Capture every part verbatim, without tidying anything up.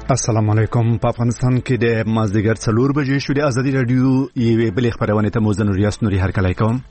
السلام علیکم. په افغانستان کې د مازدیګر څلور بجې شو. د ازادي رادیو یوې بلې خپرونې ته مو زه نوریاس نوري هرکلی کوم.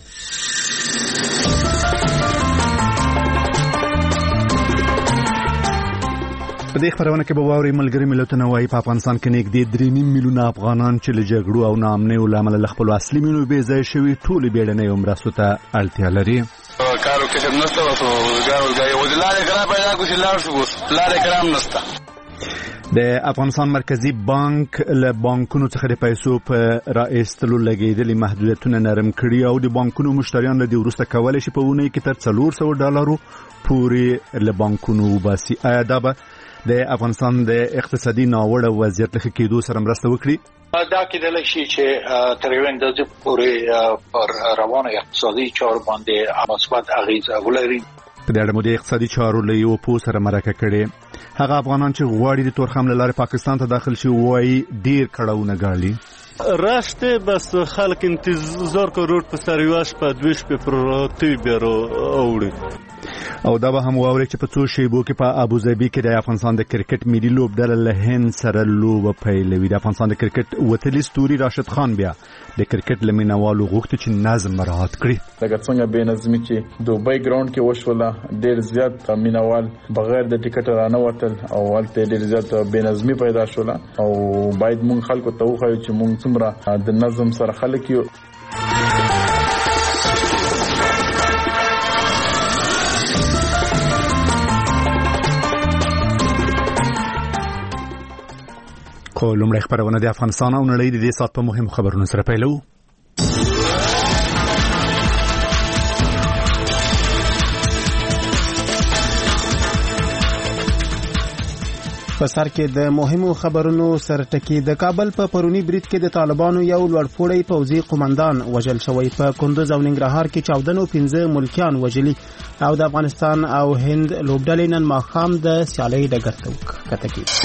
په دې خپرونه کې به واورئ ملګري ملتونه وایي په افغانستان کې نږدې درې نیم میلیونه افغانان چې له جګړو او ناامنیو له امله له خپلو اصلي مینو بې ځایه شوي ټولې بیړنیو مرستو ته اړتیا لري. کارو کې نشته او ګارو ګای و د لارې کرا پیدا کو چې لار شو لارې کرام نشته. د افغانستان مرکزی بانک له بانکونو څخه د پیسو په راایستلو لګیدلي محدودیتونه نرم کړي او د بانکونو مشتریان له دې وروسته کولی شي په اونۍ کې تر څلور سوه ډالرو پورې له بانکونو وباسي. آیا دا به د افغانستان د اقتصادي ناوړه وضعیت له ښه کېدو سره مرسته وکړي؟ دا کېدلی شي چې تر یوې اندازې پورې پر روانو اقتصادي چارو باندې مثبت اغېزه ولري. په دې اړه مو د اقتصادي چارو له یو پوه سره مرکه کړې. هغه افغانان چې غواړي د تورخم له لارې پاکستان ته داخل شي وایي ډیر کړاوونه ګالي. راشته بس خلک انتظار کو روډ په سریواش په دویش په پروتي بیرو اوړي. او دا به هم واوري چې په څو شیبو کې په ابوظبي کې د افغانستان د کرکټ ملي لوبډله له هند سره لوبه پیلوي. د افغانستان د کرکټ وتلي ستوري راشد خان بیا د کرکټ لمینوالو غوښتي چې نظم مراعات کړي. لکه څنګه بې نظمي چې دوبۍ ګراوند کې وشوله ډېر زیات مینوال بغیر د ټیکټ رانه وتل او ولته ډېر زیات بې نظمي پیدا شوله او باید مونږ خلکو ته وښیو چې مونږ څومره د نظم سره خلک یو. خو لومړی خپرونه د افغانستان او نړۍ د دې سات په مهمو خبرونو سره پیلو. په سر کې د مهمو خبرونو سره ټکی. د کابل په پرونی برید کې د طالبانو یو لوړپوړی پوځي قومندان وژل شوی. په کندوز او ننګرهار کې چاودنو پنځه ملکیان وژلي او د افغانستان او هند لوبډلې نن ماښام د سیالۍ ډګر ته وکښته کېږي.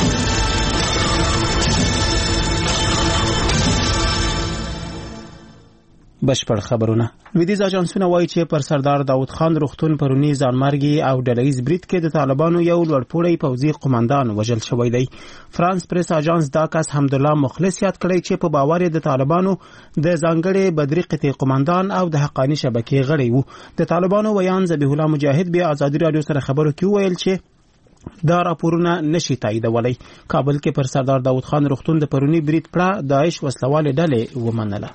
بشپړ خبرونه. لویدیځ اژانسونه وایي چې پر سردار داود خان روغتون پرونی ځانمرګي او ډلهییز برید کې د طالبانو یو لوړپوړی پوځي قومندان وژل شوی دی. فرانس پریس اژانس دا کس حمدالله مخلص یاد کړی چې په باور د طالبانو د ځانګړي بدري قطعې قومندان او د حقانی شبکې غړی وو. د طالبانو ویان ذبیح الله مجاهد بیا ازادي رادیو سره خبرو کې ویل چې دا راپورونه نشي تاییدولی. کابل کې پر سردار داود خان روغتون د پرونی برید پړه داعش وسلوالې ډلې ومنله.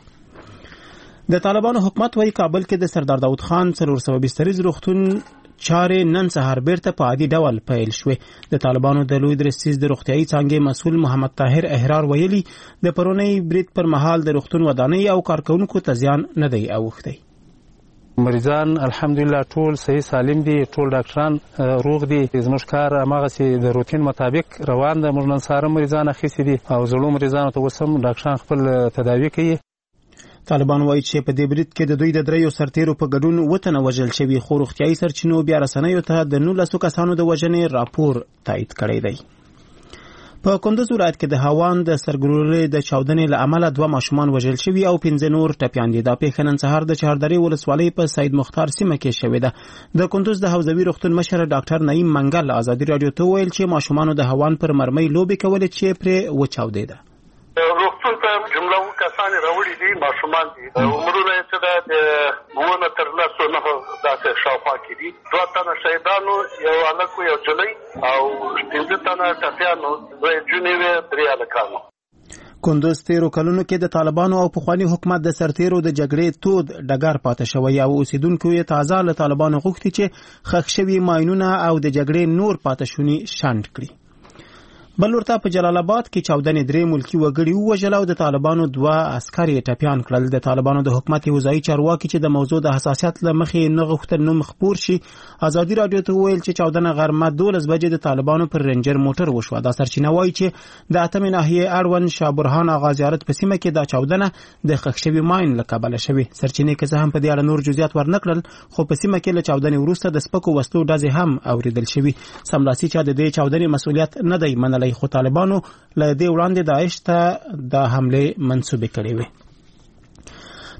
د طالبانو حکومت وايي کابل کې د سردار داود خان څلور سوه بستریز روغتون چارې نن سهار بیرته په عادي ډول پیل شوې. د طالبانو د لوی درستیز د روغتیايي څانګې مسؤل محمد طاهر احرار ویلي د پرونی برید پر مهال د روغتون ودانۍ او کارکونکو ته زیان نه دی اوښتی. مریضان الحمدلله ټول صحیح سالم دي، ټول ډاکټران روغ دي. زموږ کار هماغسې د روتین مطابق روان ده. موږ نن سهار مریضان اخیستي دي او زړو مریضانو ته اوس هم ډاکټران خپل تداوي کوي. طالبان وایي چې په دې برید کې د دوی د دریو سرتیرو په ګډون وتنه وژل شوي، خو روغتیايي سرچینو بیا رسنیو ته د نولسو کسانو د وژنې راپور تایید کړی دی. په کندوز ولایت کې د هاوان د سرګرولې د چاودنې له امله دوه ماشومان وژل شوي او پنځه نور ټپیان دي. دا پیښه نن سهار د چهاردرې ولسوالۍ په سید مختار سیمه کې شوې ده. د کندوز د حوزوي روغتون مشر ډاکټر نعیم منګل ازادي رادیو ته ویل چې ماشومانو د هاوان پر مرمۍ لوبې کولې چې پرې وچاودېده. روغتون ته جمله و کسان راوړي دي، ماشومان دي، عمرونه یې څه ده د اووه نه تر لسو نهو داسې شاوخوا کې دي. دوه تنه شهیدانو، یو هلک یو نجلۍ او پنځه تنه ټپیانو، دوه نجونې وې، درې هلکانو. کندوز تیرو کلونو کې د طالبانو او پخواني حکومت د سرتیرو د جګړې تود ډګر پاتې شوی او اوسیدونکو یې تازه له طالبانو غوښتي چې ښخ شوي ماینونه او د جګړې نور پاتې شوني شنډ کړي. بل ورته په جلال آباد کې چاودنې درې ملکی وګړي ووژل او د طالبانو دوه عسکر یې ټپیان کړل. د طالبانو د حکومت یو ځایي چارواکي چې د موضوع د حساسیت له مخې نه غوښتل نوم خپور شي ازادي رادیو ته وویل چې چاودنه غرمه دولس بجې د طالبانو پر رینجر موټر وشوه. دا سرچینه وایي چې د اتمې ناحیې اړوند شاه برهان آغا زیارت په سیمه کې دا چاودنه د ښخ شوي ماین له کبله شوې. سرچینې که څه هم په دې اړه نور جزئیات ورنکړل، خو په سیمه کې له چاودنې وروسته د سپکو وسلو ډزې هم اوریدل شوي. سملاسي چا د دې چاودنې مسؤلیت نه دی منلی، خو طالبانو له دې وړاندې داعش ته د حمله منسوبه کړې وې.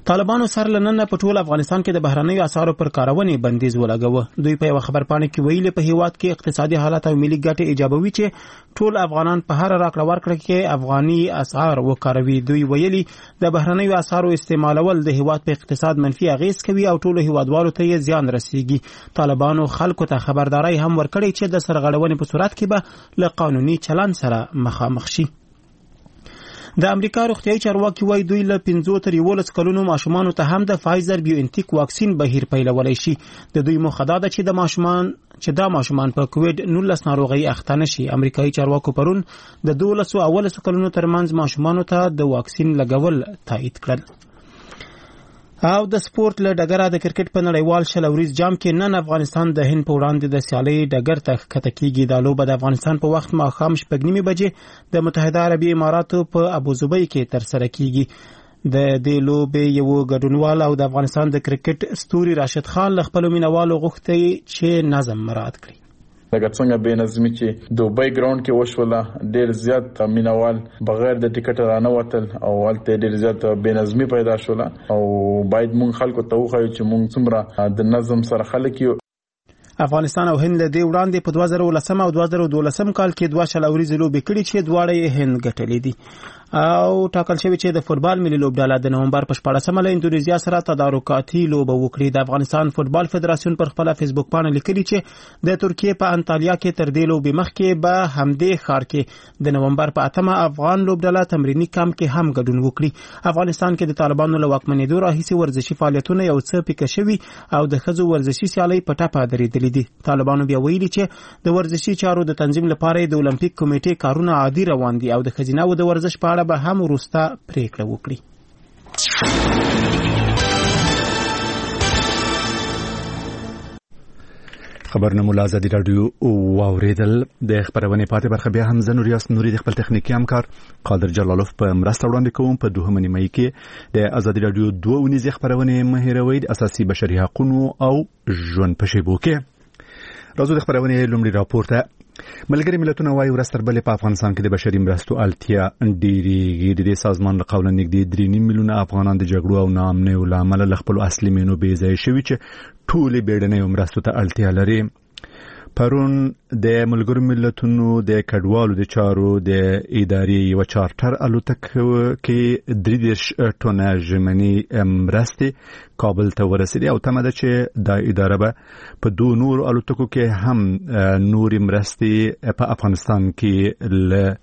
طالبانو سر لنن په ټول افغانستان کې د بهرنیو اسعارو پر کارونې بندیز ولګوه. دوی په یو خبرپاڼه کې ویلي په هیواد کې اقتصادي حالت او ملي ګټې ایجابوي چې ټول افغانان په هر راکړه ورکړه کې افغاني اسعار وکاروي. دوی ویلي د بهرنیو اسعارو استعمالول د هیواد په اقتصاد منفي اغیز کوي او ټول هیوادوالو ته یې زیان رسیږي. طالبانو خلکو ته خبرداري هم ورکړې چې د سرغړونې په صورت کې به له قانوني چلن سره مخامخ شي. د امریکا روغتیايي چارواکي وایي دوی له پنځو تر یولس کلونو ماشومانو ته هم د فایزر بیوانټیک واکسین بهیر پیلولی شي. د دوی موخه دا ده چې د ماشومان چې دا ماشومان په کووډ نولس ناروغي اخته نشي. امریکایي چارواکو پرون د دولسو اولسو کلونو ترمنځ ماشومانو ته د واکسین لګول تایید کړل. او د سپورت له ډګره د کرکټ په نړیوال شل اوریز جام کې نن افغانستان د هند په وړاندې د سیالۍ ډګر ته ښکته کیږي. دا لوبه د افغانستان په وخت ماښام شپږ نیمې بجې د متحده عربي اماراتو په ابوظبي کې ترسره کیږي. د دې لوبې یو ګډونوال او د افغانستان د کرکټ ستوري راشد خان له خپلو مینوالو غوښتي چې نظم مراعات کړي. لکه څنګه به نظمی چې دوبۍ ګراوند کې وشوله ډیر زیات مینوال بغیر د ټیکټ رانه وتل او ولته ډیر زیات به نظمی پیدا شوله او باید مونږ خلکو ته وخایو چې مونږ څومره د نظم سره خلک یو. افغانستان او هند له دې وړاندې په دوه زره ولسم او دوه زره دولسم کال کې دوه شل اوریز لوبې کړې چې دواړه یې هند ګټلې دي او ټاکل شوی چې د فوتبال ملي لوبډله د نومبر په شپاړسمه له اندونیزیا سره تدارکاتي لوبه وکړي. د افغانستان فوتبال فدراسیون پر خپل فیسبوک باندې لیکلي چې د ترکیه په انطالیا کې تر دې لوبې مخکې به همدې ښار کې د نومبر په اتمه افغان لوبډله تمرینی کمپ کې هم ګډون وکړي. افغانستان کې د طالبانو له واکمنېدو راهیسې ورزشي فعالیتونه یو څه پیکه شوي او د ښځو ورزشي سیالۍ په ټپه درېدلې دي. طالبانو بیا ویلي چې د ورزشي چارو د تنظیم لپاره د اولمپیک کمیټې کارونه عادي روان دي او د ښځیناو د ورزش په اړه به هم وروسته پریکړه وکړي. خبرونه مولا ازادي رادیو واوریدل. د خبرونه پاتې برخه بیا هم زنور یاس نوري د خپل تخنیکی همکار قادر جلالوف په مرسته وړاندې کوم. په دوه نیمه کې د ازادي رادیو دوه ونیزه خبرونه مهیروي د اساسي بشري حقوقو او ژوند په شیبو کې. راځو د خبرونه لومړی راپورته. ملګری ملتونه وايي ورستر بلې په افغانستان کې د بشري مرستو اړتیا ډېریږي. د دې سازمان له قوله نږدې درې نیم میلیونه افغانان د جګړو او ناامنیو له امله له خپلو اصلي مینو بې ځایه شوي چې ټولې بیړنیو مرستو ته اړتیا لري. پرون د ملګرو ملتونو د کډوالو د چارو د ادارې یو چارټر الوتکه کې درې دېرش ټنه ژمني مرستې کابل ته ورسېدې او تمه ده چې د اداره به په دوه نور الوتکو کې هم نورې مرستې په افغانستان کې له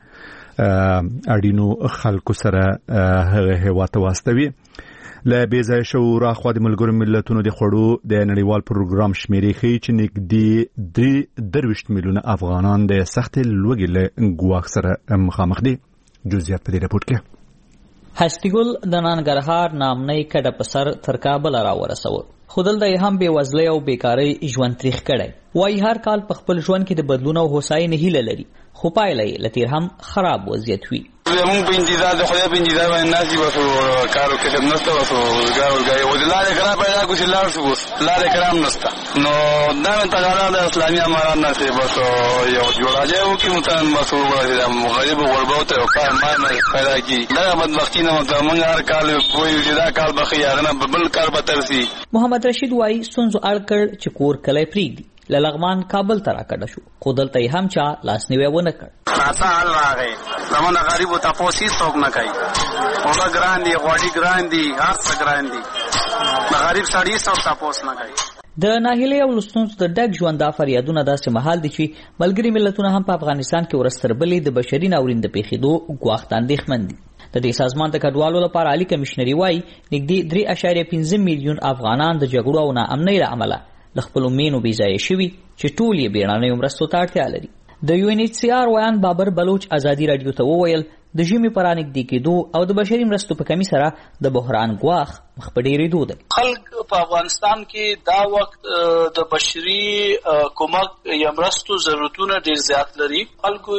اړینو خلکو سره هغه هیواد ته واستوي. له بېځایه شوو راخوا د ملګرو ملتونو د خوړو د نړیوال پروګرام شمیرې ښیي چې نږدې درې درویشت میلیونه افغانان د سختې لوږې له ګواښ سره مخامخ دي. جزئیات په دې راپورټ کې. هستیګل د ننګرهار نامنۍ کډه په سر تر کابل راورسوه خو دلته یې هم بېوزلۍ او بیکارۍ ژوند تریخ کړی. وایي هر کال په خپل ژوند کې د بدلون او هوساینې هیله لري خو پایله یې له تیر هم خراب وضعیت وي. زمون په انتظار د خدای په انتظار باندې ناسي وسو کارو کې خدمت نشته وسو روزګار ورګای او د لارې کرا پیدا کو چې لار شو لارې کرام نشته نو دا تګاله د اسلامي امارات نه سي وسو یو جوړاجه او کې متن وسو د مغرب غربو ته کار ما نه پیدا کی دا بدبختی نه مته مونږ هر کال کوی دا کال بخیاغنه بل کار به ترسي. محمد رشید وایي سنځو اړکړ چې کور کله پریږدي للغمان کابل ته راکړه شو خو دلته یې هم چا لاسنیوی ونه کړ. ناسا حل راغی زمونه غریبو تاسو هیڅ څوک نه کوي اوله ګران دي غوړي ګران دي هر څه ګران دي غریب سړی څوک تاسو نه کوي. د ناهیلۍ او لستونزو د ډک ژوند دا فریادونه داسې مهال دي چې ملګري ملتونه هم په افغانستان کې ورستربلې د بشري ناورین د پیښېدو ګواښ ته اندېښمن دي. د دې سازمان د کډوالو لپاره عالی کمشنري وایي نږدې درې اعشاریه پنځه میلیون افغانان د جګړو او ناامنۍ له امله د خپلو مینو بې ځایه شوي چې ټول یې بیړنیو مرستو ته اړتیا لري. د یو ان ایچ سی آر ویان بابر بلوچ ازادي رادیو ته وویل د ژمي په رانږدې کېدو او د بشري مرستو په کمي سره د بحران ګواښ مخ په ډېرېدو دی. خلک په افغانستان کې دا وخت د بشري کومک یا مرستو ضرورتونه ډېر زیات لري. خلکو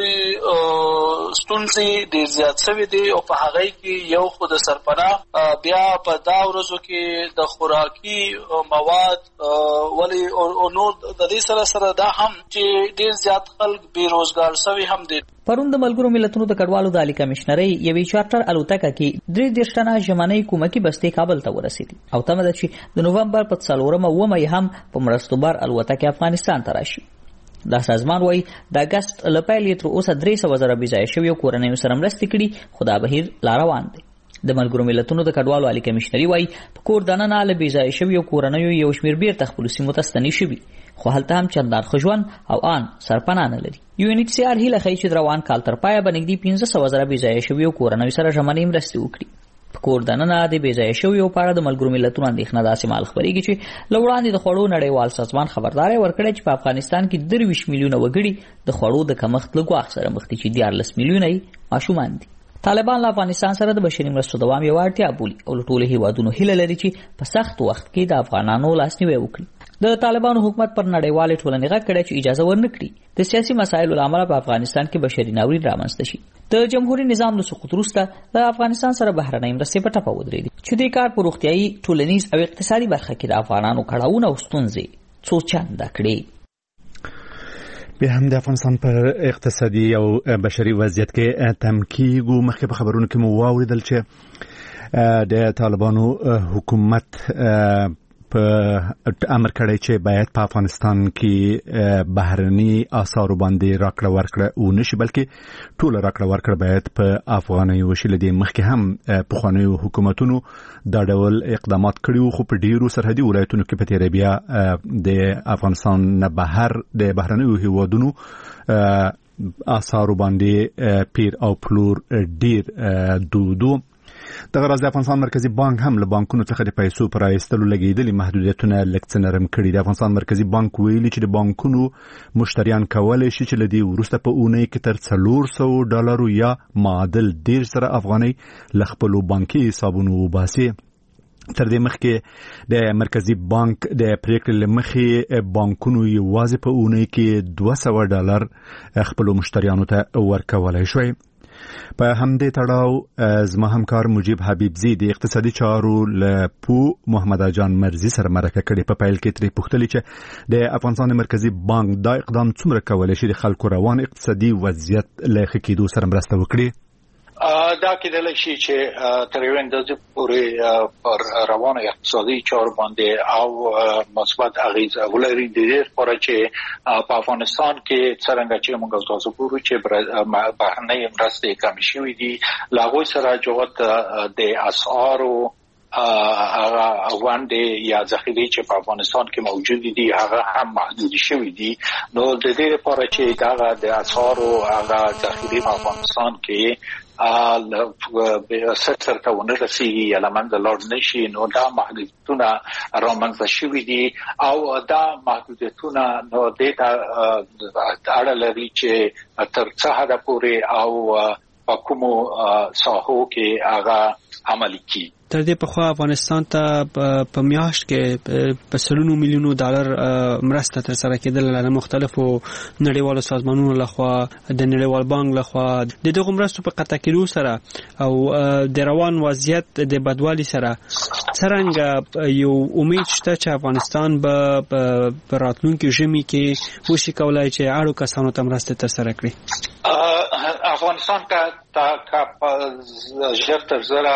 ستونزې ډېر زیات شوي دي او په هغه کې یو خو د سرپناه بیا په دا ورځو کې د خوراکي مواد ولې او نور د دې سره سره دا هم چې ډېر زیات خلک بې روزګار شوي هم دي. پرون د ملګرو ملتونو د کډوالو د عالی کمشنري یوې چارټر الوتکه کې درې دېرش تنه ژمنۍ کومکي بستې کابل ته ورسېدې او تمه ده چې د نومبر په څلورمه اوومه یې هم په مرستوبار الوتکه افغانستان ته راشي. دا سازمان وایي د اګست له پیلې تر اوسه درې سوه زره بېځایه شویو کورنیو سره مرستې کړي، خو دا بهیر لا روان دی. د ملګرو ملتونو د کډوالو عالي کمشنري وایي په کور دننه له بېځایه شویو کورنیو یو شمېر بیرته خپلو سیمو ته ستنې شوي، خو هلته هم چندان ښه ژوند او آن سرپناه نه لري. یو ان ایچ سی آر هیله ښیي چې د روان کال تر پایه به نږدې پنځه سوه زره بېځایه شویو کورنیو سره ژمنۍ مرستې وکړي. په کور دننه د بېځایه شویو په اړه د ملګرو ملتونو اندېښنه داسې مهال خپرېږي چې له وړاندې د خوړو نړیوال سازمان خبرداری ورکړی چې په افغانستان کې درویشت میلیونه وګړي د خوړو د کمښت له ګواښ سره مخ دي چې دیارلس میلیونه یې ماشومان دي. طالبان له افغانستان سره د بشري مرستو دوام یوه اړتیا بولي او له ټولو هیوادونو هیله لري چې په سخت وخت کې د افغانانو لاسنیوی وکړي. د طالبانو حکومت پر نړیوالې ټولنې غږ کړی چې اجازه ورنه کړي د سیاسي مسایلو له امله په افغانستان کې بشري ناورین رامنځته شي. د جمهوري نظام له سقوط وروسته د افغانستان سره بهرنۍ مرستې په ټپه ودرېدې چې دې کار په روغتیایي، ټولنیز او اقتصادي برخه کې د افغانانو کړاوونه او ستونزې څو چنده کړې. بیا هم د افغانستان پر اقتصادي او بشري وضعیت کې تم کیږو. مخکې په خبرونو کې مو واوریدل چې د طالبانو حکومت په امر کړی چې باید په افغانستان کې بهرني آثارو باندې راکړه ورکړه و نشي، بلکې ټول راکړه ورکړه باید په افغانۍ وشي. له دې مخکې هم پخوانیو حکومتونو دا ډول اقدامات کړي وو، خو په ډیرو سرحدي ولایتونو کې په تیره بیا د افغانستان نه بهر د بهرنیو هیوادونو آثارو باندې پیر او پلور ډیر دودو. دغه راز د افغانستان مرکزی بانک هم له بانکونو څخه د پیسو پر ایستلو لګیدلي محدودیتونه لږ څه نرم کړي. د افغانستان مرکزی بانک ویلي چې د بانکونو مشتریان کولی شي چې له دې وروسته په اونۍ کې تر څلور سوه ډالرو یا معادل دېرش زره افغانۍ له خپلو بانکي حسابونو وباسي. تر دې مخکې د مرکزی بانک د پریکړې له مخې بانکونو یوازې په اونۍ کې دوه سوه ډالر خپلو مشتریانو ته ورکولی شوی. په همدې تړاو زما همکار مجیب حبیبزی د اقتصادي چارو له پو محمد جان مرزي سره مرکه کړې. په پیل کې ترې پوښتلې چې د افغانستان مرکزی بانک دا اقدام څومره کولی شي د خلکو روان اقتصادي وضعیت له ښه کېدو سره مرسته وکړي. دا کېدلی شي چې تر یوې اندازې پورې پر روان اقتصادي چارو باندې او مثبت اغیزه ولري. د دې لپاره چې په افغانستان کې څرنګه چې موږ تاسو ګورو چې بهرنۍ مرستې کمې شوې دي، له هغوی سره جوت د اسعارو هغه وانډې یا ذخیرې چې په افغانستان کې موجود دي هغه هم محدود شوي دي. نو د دې لپاره چې دا د اسعارو هغه ذخیرې په افغانستان کې ا سکتر ته ونه رسیږي یا لمنځه لاړ نشي، نو دا محدودیتونه رامنځته شوي دي او دا محدودیتونه نو د ته اړه لري چې تر څه حده پورې او په کومو ساحو کې هغه عملي کیږي. تر دې پخوا افغانستان ته په میاشت کې په سلونو میلیونو ډالر مرسته تر سره کېدل له مختلفو نړیوالو سازمانونو لخوا، د نړیوال بانک لخوا. د دغه مرستو په قطع کېدو سره او د روان وضعیت د بدوالي سره څرنګه یو امید شته چې افغانستان به په راتلونکي ژمي کې وشي کولای چې اړو کسانو ته مرسته تر سره کړي. افغانستان ته ژر تر زره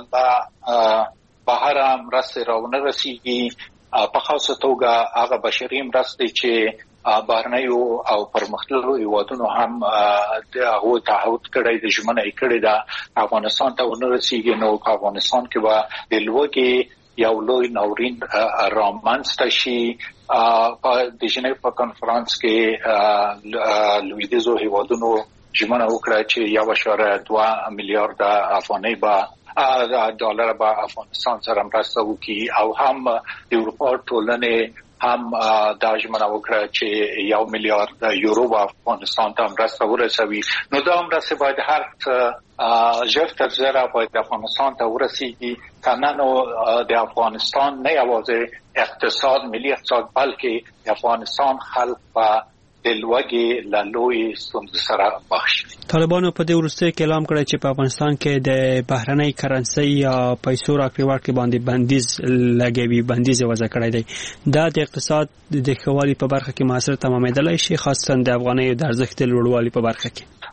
بهر مرستې راونه رسیږي، په خاصه توګه هغه بشري مرستې چې بهرنیو او پرمختللو هیوادونو هم د هغو تعهد کړی د ژمنه کړې ده افغانستان ته ونه رسیږي. نو په افغانستان کې به د لوږې یو لوی ناورین رامنځته شي. د ژنیو په کنفرانس کې لویدیځو هیوادونو ژمنه وکړه چې یو اعشاریه دوه میلیارده افغانۍ به ډالر به افغانستان سره مرسته وکړي او هم د اروپا ټولنې هم دا ژمنه وکړه چې یو میلیارد یورو به افغانستان ته مرسته ورسوي. نو دا مرسته باید هر څه ژر تر ژره باید افغانستان ته ورسیږي، کنه نو د افغانستان نه یوازې اقتصاد ملي اقتصاد بلکې د افغانستان خلک به د لوږې له لویې ستونزې سره مخ شي. طالبانو په دې وروستیو کې اعلان کړی چې په افغانستان کې د بهرنۍ کرنسۍ یا پیسو راکړې ورکړې باندې بندیز لګوي، بندیز یې وضع کړی دی. دا د اقتصاد د ښه والي په برخه کې موثر تمامېدلی شي، خاصتا د افغانۍ د ارزښت لوړوالي په برخه کې.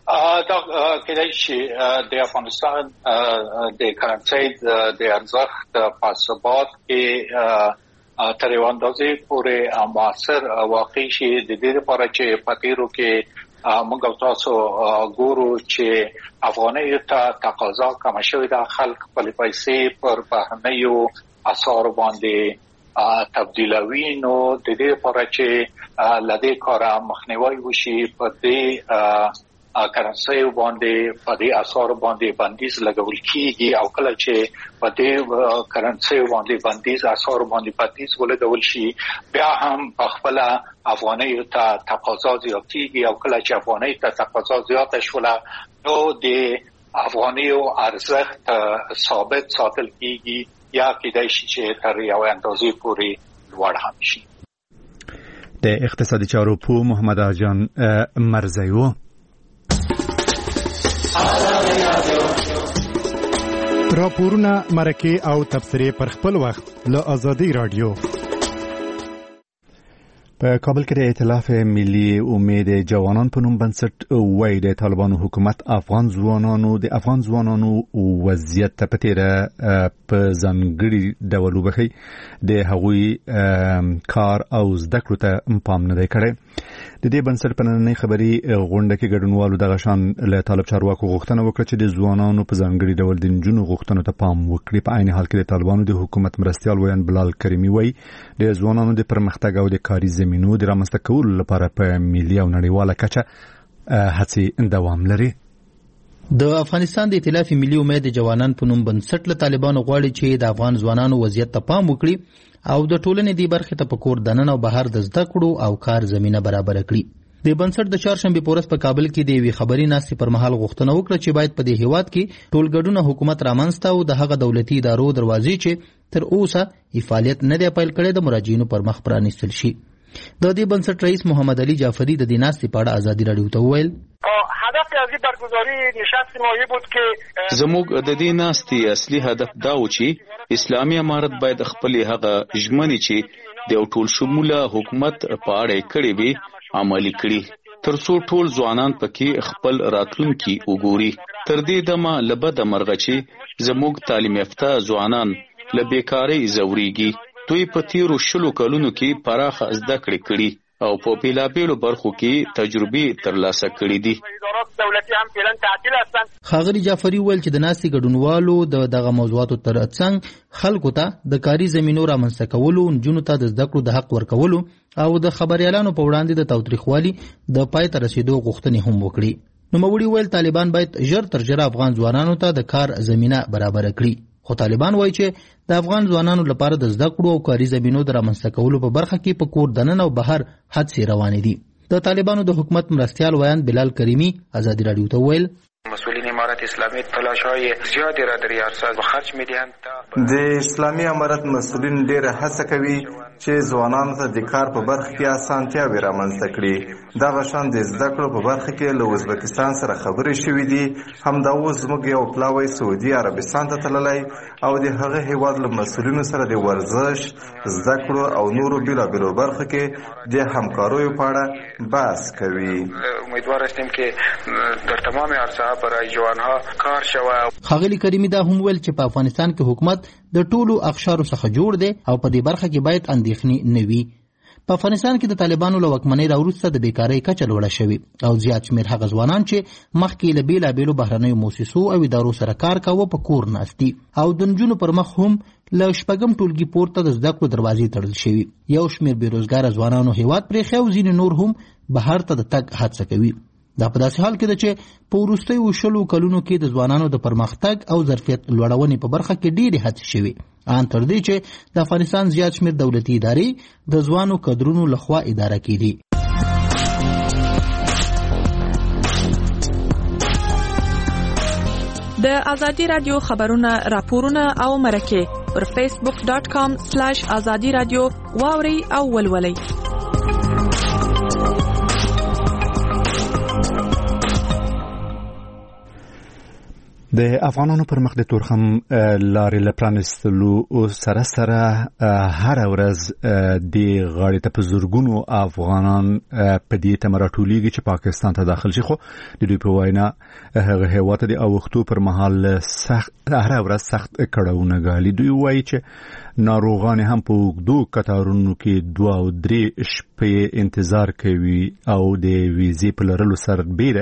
دا کله چې د افغانستان د کرنسي د ارزښت په ثبات کې تر یو اندازې پورې موثر واقع شي د دې لپاره چې پاتیرو کې موږ تاسو ګورو چې افغاني ته تقاضا کم شوې ده خلک خپل پیسې پر بهرنیو اسعار باندې تبدیلوي نو د دې لپاره چې لدې کار مخنیوي وشي په دې کرنسي باندې په دې اسعار باندې بندیز لګول کیږي او کله چې په دې کرنسي باندې بندیز اسعار باندې بندیز ولګول شي بیا هم په خپل افغاني ته تقاضا زیاتېږي او کله چې افغاني ته تقاضا زیات شول نو د افغانیو ارزښت ثابت ساتل کیږي یا کېدای شي چې تر یو اندازې پورې لوړ هم شي. د اقتصادي چارو پوه محمد جان مرزیو راپورونه مرکه او تبصره پر خپل وخت له آزادی رادیو. په کابل کې د ائتلاف ملي امید جوانان په نوم بنسټ وایي د طالبانو حکومت افغان ځوانانو د افغان ځوانانو وضعیت ته په تیره په ځانګړي ډول وبخي د هغوی کار او زده کړو ته پام نه دی کړی. د دې بنسټ په نننۍ خبري غونډه کې ګډونوالو دغه شان له طالب چارواکو غوښتنه وکړه چې د ځوانانو په ځانګړي ډول د نجونو غوښتنو ته پام وکړي. په عین حال کې د طالبانو د حکومت مرستيال ویان بلال کریمي وایي د ځوانانو د پرمختګ او د کاري زمینو د رامنځته کولو لپاره په ملي او نړیواله کچه هڅې دوام لري. د افغانستان د ائتلاف ملي امید جوانان په نوم بنسټ له طالبانو غواړي چې د افغان ځوانانو وضعیت ته پام وکړي او د ټولنې د برخې ته په کور دننه او بهر د زده کړو او کار زمينه برابر کړي. د بنسټ د چهارشنبه پورس په کابل کې د وی خبري ناستې پر مهال غوښتنه وکړه چې باید په دې هیواد کې ټولګډونه حکومت رامنځته او د هغه دولتي ادارو دروازې چې تر اوسه فعالیت نه دی پیل کړی د مراجعینو پر مخ پرانیستل شي. د دې بنسټ رئیس محمد علي جعفری د دې ناستې په اړه ازادي رادیو ته وویل هدف از این برگزاری نشست ما این بود که زموږ د دې ناستې اصلي هدف دا و چې اسلامي امارت باید خپل هغه ژمنې چې د ټول شموله حکومت په اړه کړې وي عملي کړي ترڅو ټول ځوانان پکې خپل راتلونکي وګوري. تر دې دمه لبد مرغه چې زموږ تعلیم یافته ځوانان له بیکارۍ ځوريږي. دوی په تیرو شلو کلونو کې پراخه زده کړې کړي او په بیلابیلو برخو کې تجربې ترلاسه کړې دي. ښاغلي جعفری ویل چې د ناستې ګډونوالو د دغه موضوعاتو ترڅنګ خلکو ته د کاري زمینو رامنځته کولو، نجونو ته د زده کړو د حق ورکولو او د خبريالانو په وړاندې د تاوتریخوالي د پای ته رسیدو غوښتنې هم وکړي. نوموړي ویل طالبان باید ژر تر ژره افغان ځوانانو ته د کار زمینه برابر کړي. خو طالبان وایي چې د افغان ځوانانو لپاره د زده کړو او کاري زمینو د رامنځته کولو په برخه کې په کور دننه او بهر هڅې روانې دي. د طالبانو د حکومت مرستيال ویان بلال کریمی ازادي رادیو ته ویل مسئولین امارت اسلامی تلاش‌های زیادی را در ارشاد و خرج می‌دهند. د اسلامي امارت مسئولین ډېر هڅه کوي چې ځوانانو ته د کار په برخه کې اسانتیاوې رامنځته کړي. دغه شان د زده کړو په برخه کې له ازبکستان سره خبرې شوې دي. همدا اوس زموږ یو پلاوی سعودي عربستان ته تللی او د هغه هیواد له مسئولینو سره د ورزش، زده کړو او نورو بیلابیلو برخو کې د همکاریو په اړه بحث کوي. امیدوار هستیم که در تمام عرصه برای جوانها کار شوه. ښاغلي کریمي دا هم ویل چې په افغانستان کې حکومت د ټولو اقشارو څخه جوړ دی او په دې برخه کې باید اندېښنې نه وي. په افغانستان کې د طالبانو له واکمنۍ راوروسته د بیکارۍ کچه لوړه شوې او زیات شمېر هغه ځوانان چې مخکې له بېلابېلو بهرنیو موسسو او ادارو سره کار کاوه په کور ناست دي او د نجونو پر مخ هم له شپږم ټولګي پورته د زده کړو دروازې تړل شوي. یو شمېر بېروزګاره ځوانانو هیواد پرېښی او ځینې نور هم بهر ته د تګ هڅه کوي. دا په داسې حال کې ده چې په وروستیو شلو کلونو کې د ځوانانو د پرمختګ او ظرفیت لوړونې په برخه کې ډېرې هڅې شوې، ان تر دې چې د افغانستان زیات شمېر دولتي ادارې د ځوانو کدرونو لخوا اداره کېدي. د ازادي رادیو خبرونه، راپورونه او مرکې پر فیسبوک ډاټ کام سلیش ازادي رادیو واوري او ولولئ. د افغانانو پر مخ د تورخم لارې لپرانستلو سره سره هر ورځ د غاړې ته په زرګونو افغانان په دې تمه راټولیږي چې پاکستان ته داخل شي، خو د دوی په وینا هغه هیواد د اوښتو پر مهال سخت هر ورځ سخت کړاوونه ګالي. دوی وایي چې ناروغان هم په اوږدو کتارونو کې دوه او درې شپې انتظار کوي او د ویزې په لرلو سربیره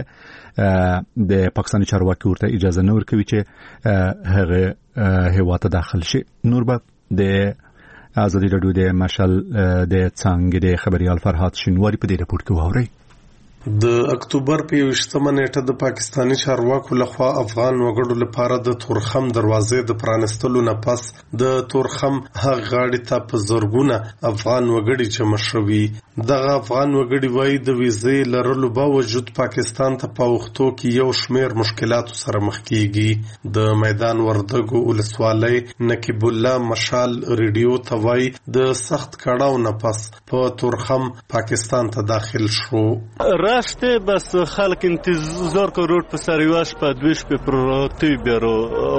د پاکستاني چارواکي ورته اجازه نه ورکوي چې هغه هیواد ته داخل شي. نور به د آزادي رادیو د مشال د څنګه د خبريال فرهاد شینواری په دې رپورت کې واوري. د اکتوبر په یوشتمه نیټه د پاکستاني چارواکو لخوا افغان وګړو لپاره د تورخم دروازې د پرانستلو نه پس د تورخم هغه غاړې ته په زرګونه افغان وګړي جمع شوي. دغه افغان وګړي وایي د ویزې لرلو باوجود پاکستان ته په وختو کې یو شمیر مشکلاتو سره مخ کیږي. د میدان وردګو ولسوالۍ نقیب الله مشال ریډیو ته وایي د سخت کړهو نه پس په تورخم پاکستان ته داخل شو. راسته بس خلک انتظار کو روډ په سریواش په دویش په پروتي بیرو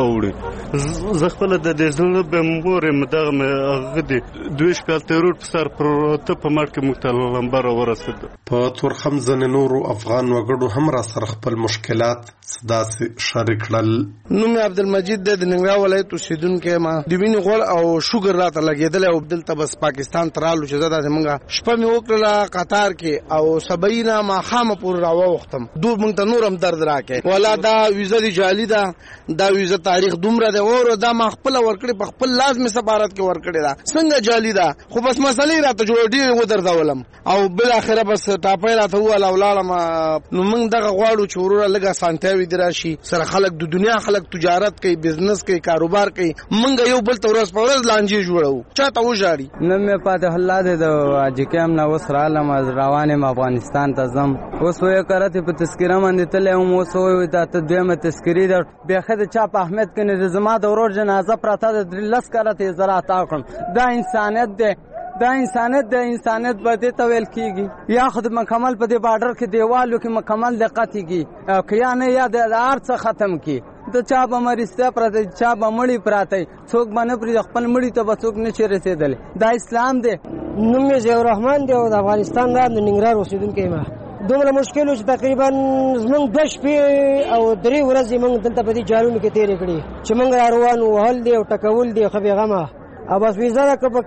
اوړي زه خپل د دزل به مور مدغه غدي دویش په تل روډ په سر پروت په مارک مختلفم بار ورسد. په تورخم ځن نورو افغان وګړو هم را سره خپل مشکلات صداس شریک کړل. نوم عبدالمجید د ننګرهار ولایت اوسیدونکو ما د وینې غوړ او شوګر راته لګیدل او بدلته بس پاکستان ترالو چې زدا زمونږه شپه مې وکړه قطار کې او سبعینا ما خامه پور راو وختم دو مونږ ته نورم درد راکې ولا دا ویزه دی جعلی دا دا ویزه تاریخ دومره دی او دا ما خپل ورکړي په خپل لازمي سفارت کې ورکړي دا څنګه جعلی دا خو بس مسلې راته جوړ دی و درځولم او بل اخره بس ټاپې راته ولا ولاړم. نو مونږ دغه غواړو چې ورور لګه سانتیاوي دراشي سره خلک د دنیا خلک تجارت کوي بزنس کوي کاروبار کوي مونږ یو بل تورس پورز لانجی جوړو چاته و جاړي نن مې پاتې الله دې د اجکم نو وسره علم روانه افغانستان ته زم اوس وې کرته په تذکره باندې تل هم اوس وې دا ته دویمه تذکری دا بیا خد چا په احمد کې نه زما د ورور جنازه پراته د لس کرته زرا تاکم دا انسانیت دی دا انسانیت د انسانیت بده ته ویل کیږي یا خود مکمل په دې بارډر کې دیوالو کې مکمل دقت کیږي کیا نه یا د ارڅ ختم کی د چا به مرسته پراته چا به مړی پراته څوک باندې پر خپل مړی ته بڅوک نشي رسیدل. دا اسلام دی. نوم یې زیور رحمان دی او د افغانستان د ننګرهار اوسیدونکو ما دومره مشکل چې تقریبا زمونږ د شپې او درې ورځې موږ دلته په دې جالونو کې تیرې کړې چې موږ روان وهل دی او ټکول دی خو بیغمه او بس ویزا راکړه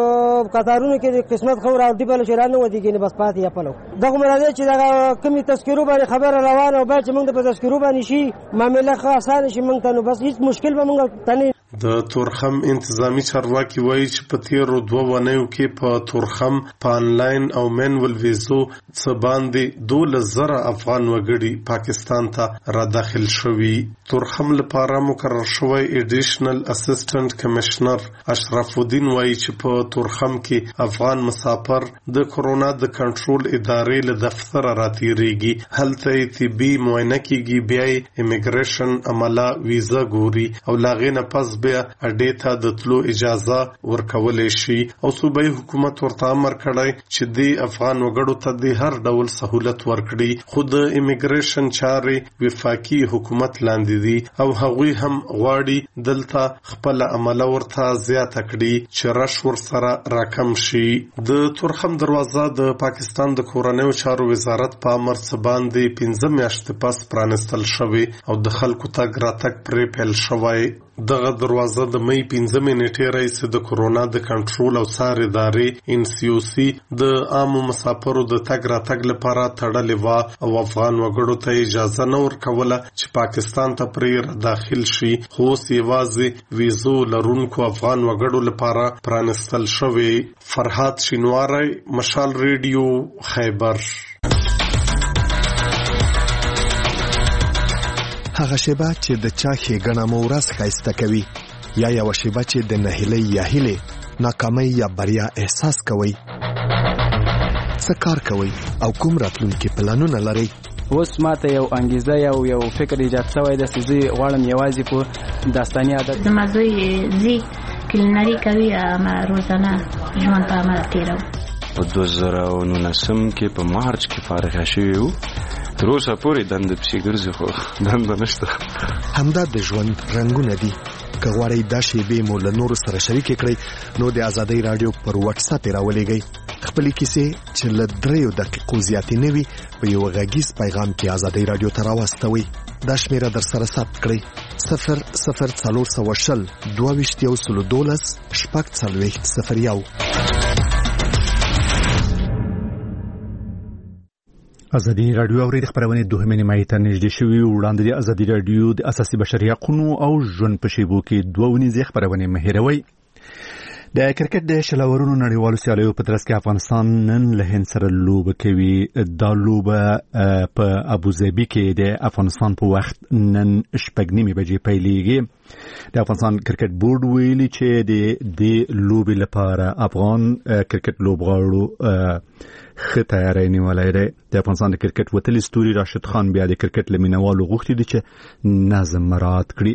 کې قطارونو کې قسمت خو راو دی بل چرانه ودی کې بس پاتې یا پلو دغه مراد چې دا کمی تذکرو باندې خبر روانه او بعد چې موږ په تذکرو باندې شي معاملې خو اسانه شي موږ ته نو بس هیڅ مشکل به موږ تنه. د تورخم انتظامی چارواکي وایي چې په تیرو دوه ونیو کې په تورخم په انلاین او مینول ویزو څخه باندې دوه زره افغان وګړي پاکستان ته را داخل شوي. تورخم لپاره مقرر شوی ایډیشنل اسسټنټ کمشنر اشرف الدین وایي چې په تورخم کې افغان مسافر د کورونا د کنټرول ادارې له دفتر راتېریږي هلته طبي معاینه کیږي بیا امیګریشن عمله ویزا ګوري او لاغې نه پس بیا اډې ته د تلو اجازه ورکولې شي او صوبایي حکومت ورته امر کړی چې د افغان وګړو ته د هر ډول سہولت ورکړي خو د امیګریشن چارې وفاقي حکومت لاندې دي او هغوی هم غواړي دلته خپل عمله ورته زیاته کړي چې رش ورسره راکم شي. د تورخم دروازه د پاکستان د کورنیو چارو وزارت په امر څخه باندې پنځه میاشتې پس پرانستل شوی او د خلکو تګ راتګ پرې پیل شوی. دغه دروازه د مې پنځمې نیټې راځي د کورونا د کنټرول او څار ادارې ان سی او سی د عامو مسافرو د تګ راتګ لپاره تړلې و او افغان وګړو ته اجازه نه ورکوله چې پاکستان ته پرې داخل شي خو یوازې ویزو لرونکو افغان وګړو لپاره پرانستل شوی. فرهاد شینواری مشال ریډیو خیبر. هغه شیبه چې د چا ښېګڼه مو ورځ ښایسته کوي یا یوه شیبه چې د نهیلۍ یا هیلې ناکامۍ یا بریا احساس کوئ څه کار کوئ او کوم راتلونکي پلانونه لرئ؟ اوس ماته یو انګیزه یو یو فکر ایجاد شوی دی چې زه غواړم یوازې په داستاني عادت زما زوی ځي کلینري کوي اما روزانه ژوند په عمل تېروي. په دوه زره نولسم کې په مارچ کې فارغه شوي وو تر اوسه پورې دنده پسې ګرځي خو دنده نشته. همدا د ژوند رنګونه دي. که غواړئ دا شیبې مو له نورو سره شریکې کړئ نو د ازادۍ راډیو پر واتس اپ راولېږئ. خپلې کیسې چې له دریو دقیقو زیاتې نه وي په یو غږیز پیغام کې ازادۍ راډیو ته راواستوئ. دا شمیره در سره ثبت کړئ: صفر صفر څلور سوه شل دوه ویشت یو سلو دولس شپږ څلوېښت صفر یو. ازادي راډیو اوري د خبرونه دوهمه نیمه ته نږدې شوی وړاندې د ازادي راډیو د اساسي بشري حقوقو او ژوند په شیبو کې دوه ونیزې خبرونه مهیروي. د کرکټ د شلاورونو نړیوالو سیالیو په ترڅ کې افغانستان نن له هند سره لوبه کوي. دا لوبه په ابوظبي کې د افغانستان په وخت نن شپږ نیمې بجې پیلېږي. د افغانستان کرکټ بورډ ویلي چې د دې لوبې لپاره افغان کرکټ لوبغاړو ښه تیاری نیولی دی. د افغانستان د کرکټ وتلي ستوري راشد خان بیا د کرکټ له مینوالو غوښتي دي چې نظم مراعات کړي.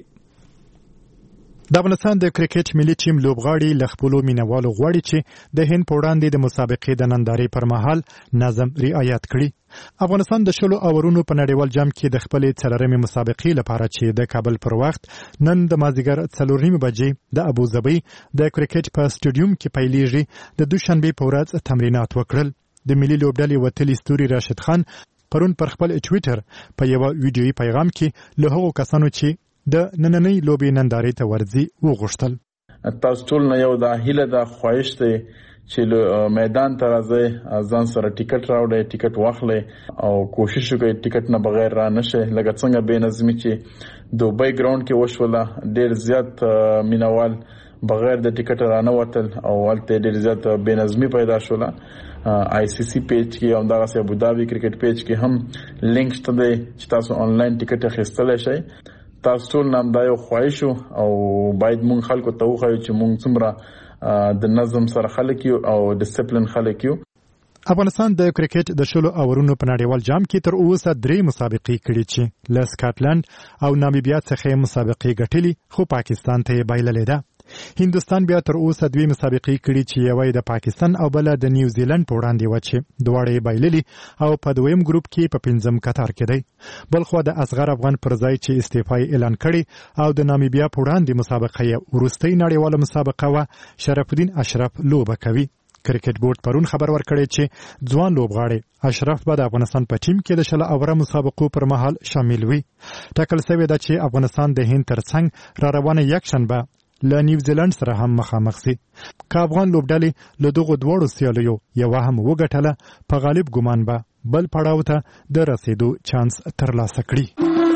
د افغانستان د کرکټ ملي ټیم لوبغاړي له خپلو مینوالو غواړي چې د هند په وړاندې د مسابقې د نندارې پر مهال نظم رعایت کړي. افغانستان د شلو اورونو په نړیوال جام کې د خپلې څلورمې مسابقې لپاره چې د کابل پر وخت نن د مازدیګر څلور نیمې بجې د ابوظبي د کرکټ په سټیډیوم کې پیلېږي د دوشنبې په ورځ تمرینات وکړل. د ملي لوبډلې وتلي ستوري راشد خان پرون پر خپل ټویټر په یو ویډیویي پیغام کې له هغو کسانو چې د نننۍ لوبې نندارې ته ورځي وغوښتل. تاسو ټول نه یو د هیله د خواهش دی چې میدان ته راځي، ځان سره ټیکټ راوړئ، ټیکټ واخلئ او کوشش وکړئ ټیکټ نه بغیر را نشئ. لکه څنګه بې نظمي چې دوبۍ ګراوند کې وشوله، ډېر زیات مینوال بغیر د ټیکټ را نه وتل او هلته ډېر زیات بې نظمي پیدا شوله. آی سی سی پیج کې او دغسې ابوظبي کرکټ پیج کې هم لینک شته دی چې تاسو آنلاین ټیکټ اخیستلی شئ. تاسو ټول نام دا یو خواهش او باید مونږ خلکو ته وښایو چې مونږ څومره د نظم سره خلک یو او ډیسپلین خلک یو. افغانستان د کرکټ د شلو اورونو په نړیوال جام کې تر اوسه درې مسابقې کړې چې له سکاټلند او نامیبیا څخه مسابقې ګټلې خو پاکستان ته یې بایللې ده. هندوستان بیا تر اوسه دوی مسابقې کړي چې یوه د پاکستان او بل د نیوزیلند په وړاندې و چې دواړه یې بایللي او په دویم ګروپ کې په پنځم قطار کې دی. بلخوا د اصغر افغان پر ځای چې استعفا اعلان کړي او د نامیبیا په وړاندې مسابقه یې وروستۍ نړیواله مسابقه و شرف الدین اشرف لوبه کوي. کرکټ بورډ پرون خبر ورکړی چې ځوان لوبغاړی اشرف به د افغانستان په ټیم کې د شل اوره مسابقو پر مهال شامل وي. ټاکل شوی ده چې افغانستان د هند ترڅنګ را روانه یکشنبه له نیوزیلند سره هم مخامخ شي. که افغان لوبډلې له دغو دواړو سیالیو یوه هم وګټله په غالب ګمان به بل پړاو ته د رسیدو چانس ترلاسه کړي.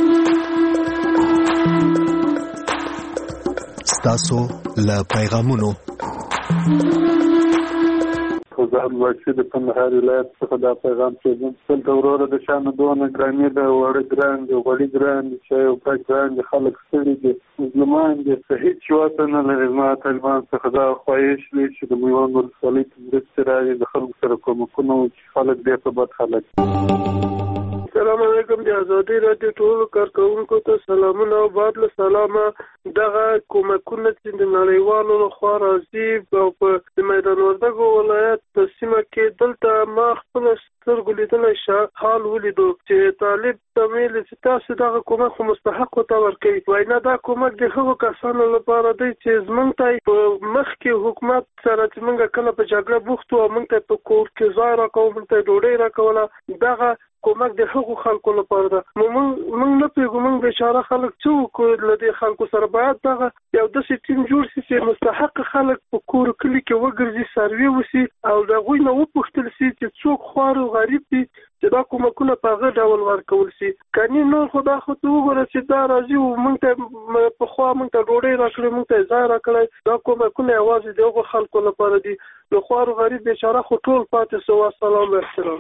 ستاسو له پیغامونو خدای واکسي د کندهار ولایت څخه دا پیغام چې دلته وروره د شانو دونه ګرانې ده وړه ګران دي غوړي ګران دي چای او پاک ګران دي خلک ستړي دي ظلمان دي هیڅ چاته نه لري. ما طالبان څخه دا خواهش دی چې د میوند ولسوالۍ په مرستې راځي د خلکو سره کومکونه وکړي خلک ډېر په بد حالت. السلام علیکم د ازادي راډیو ټولو کارکوونکو ته سلامونه او بعد له سلامه. دغه کومکونه چې د نړیوالو لخوا راځي او په میدان وردګو ولایت په سیمه کې دلته ما خپله سترګو لیدلی حال ولیدو چې طالب ته ویلي چې تاسو دغه کومک خو مستحقو ته ورکوئ. وایي نه دا کومک د هغو کسانو لپاره دی چې زموږ ته په مخکې حکومت سره چې موږ کله په جګړه بوخت وو او موږ ته په کور کې ځای راکوو موږ ته ډوډۍ راکوله دغه کومک د هغو خلکو لپاره ده. موږ نه پوهېږو موږ بیچاره خلک څه وکړو. له دې خلکو سره باید دغه یو داسې ټیم جوړ شي چې مستحق خلک په کور کلي کې وګرځي سروې وشي او د هغوی نه وپوښتل شي چې څوک خوار او غریب دي چې دا کومکونه په هغه ډول ورکول شي. کني نور خو دا خو ته وګوره چې دا راځي او موږ ته پخوا موږ ته ډوډۍ راکړې موږ ته ځای راکړی دا کومکونه یوازې د هغو خلکو لپاره دي. نو خوار او غریب بیچاره خو ټول پاتې شو. سلام احترام.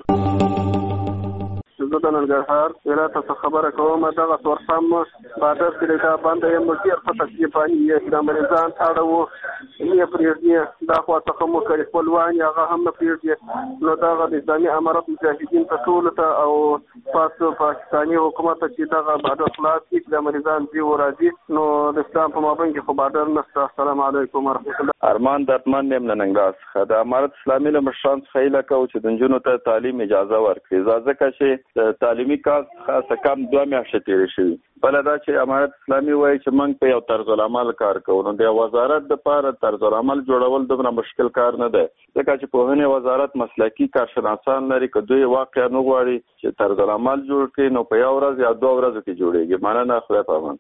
زه د ننګرهار ولایت څخه خبره کوم. دغه تورخم بادر کې دا باندې یو ډېر فتح کې باندې د مریضان اړه وو یې پرېږدي دا خوا څخه مو کوي خپلوان هغه هم نه پرېږدي نو دغه د اسلامي امارت مجاهدین ته ټولو ته او پاسو پاکستاني حکومت ته چې دغه بارډر خلاص کړي د مریضان ځي ورځي نو د اسلام په مابین کې خو بارډر نشته. السلام علیکم ورحمۃ الله. ارمان درتمن نیم ننګراس څخه د امارت اسلامي له مشران څخه هیله کوو چې د نجونو ته تعلیم اجازه ورکړي ځکه چې تعلیمي کار څخه کم دوه میاشتې تېرې شوي. بل دا چې امارت اسلامي وایي چې موږ په یو طرز العمل کار کوو نو د وزارت لپاره طرز العمل جوړول دومره مشکل کار نه دی ځکه چې پوهنې وزارت مسلکي کارشناسان لري که دوی واقعا نه غواړي چې طرز العمل جوړ کړي نو په یو ورځ یا دوه ورځو کې جوړېږي. مننه. خدای پامان.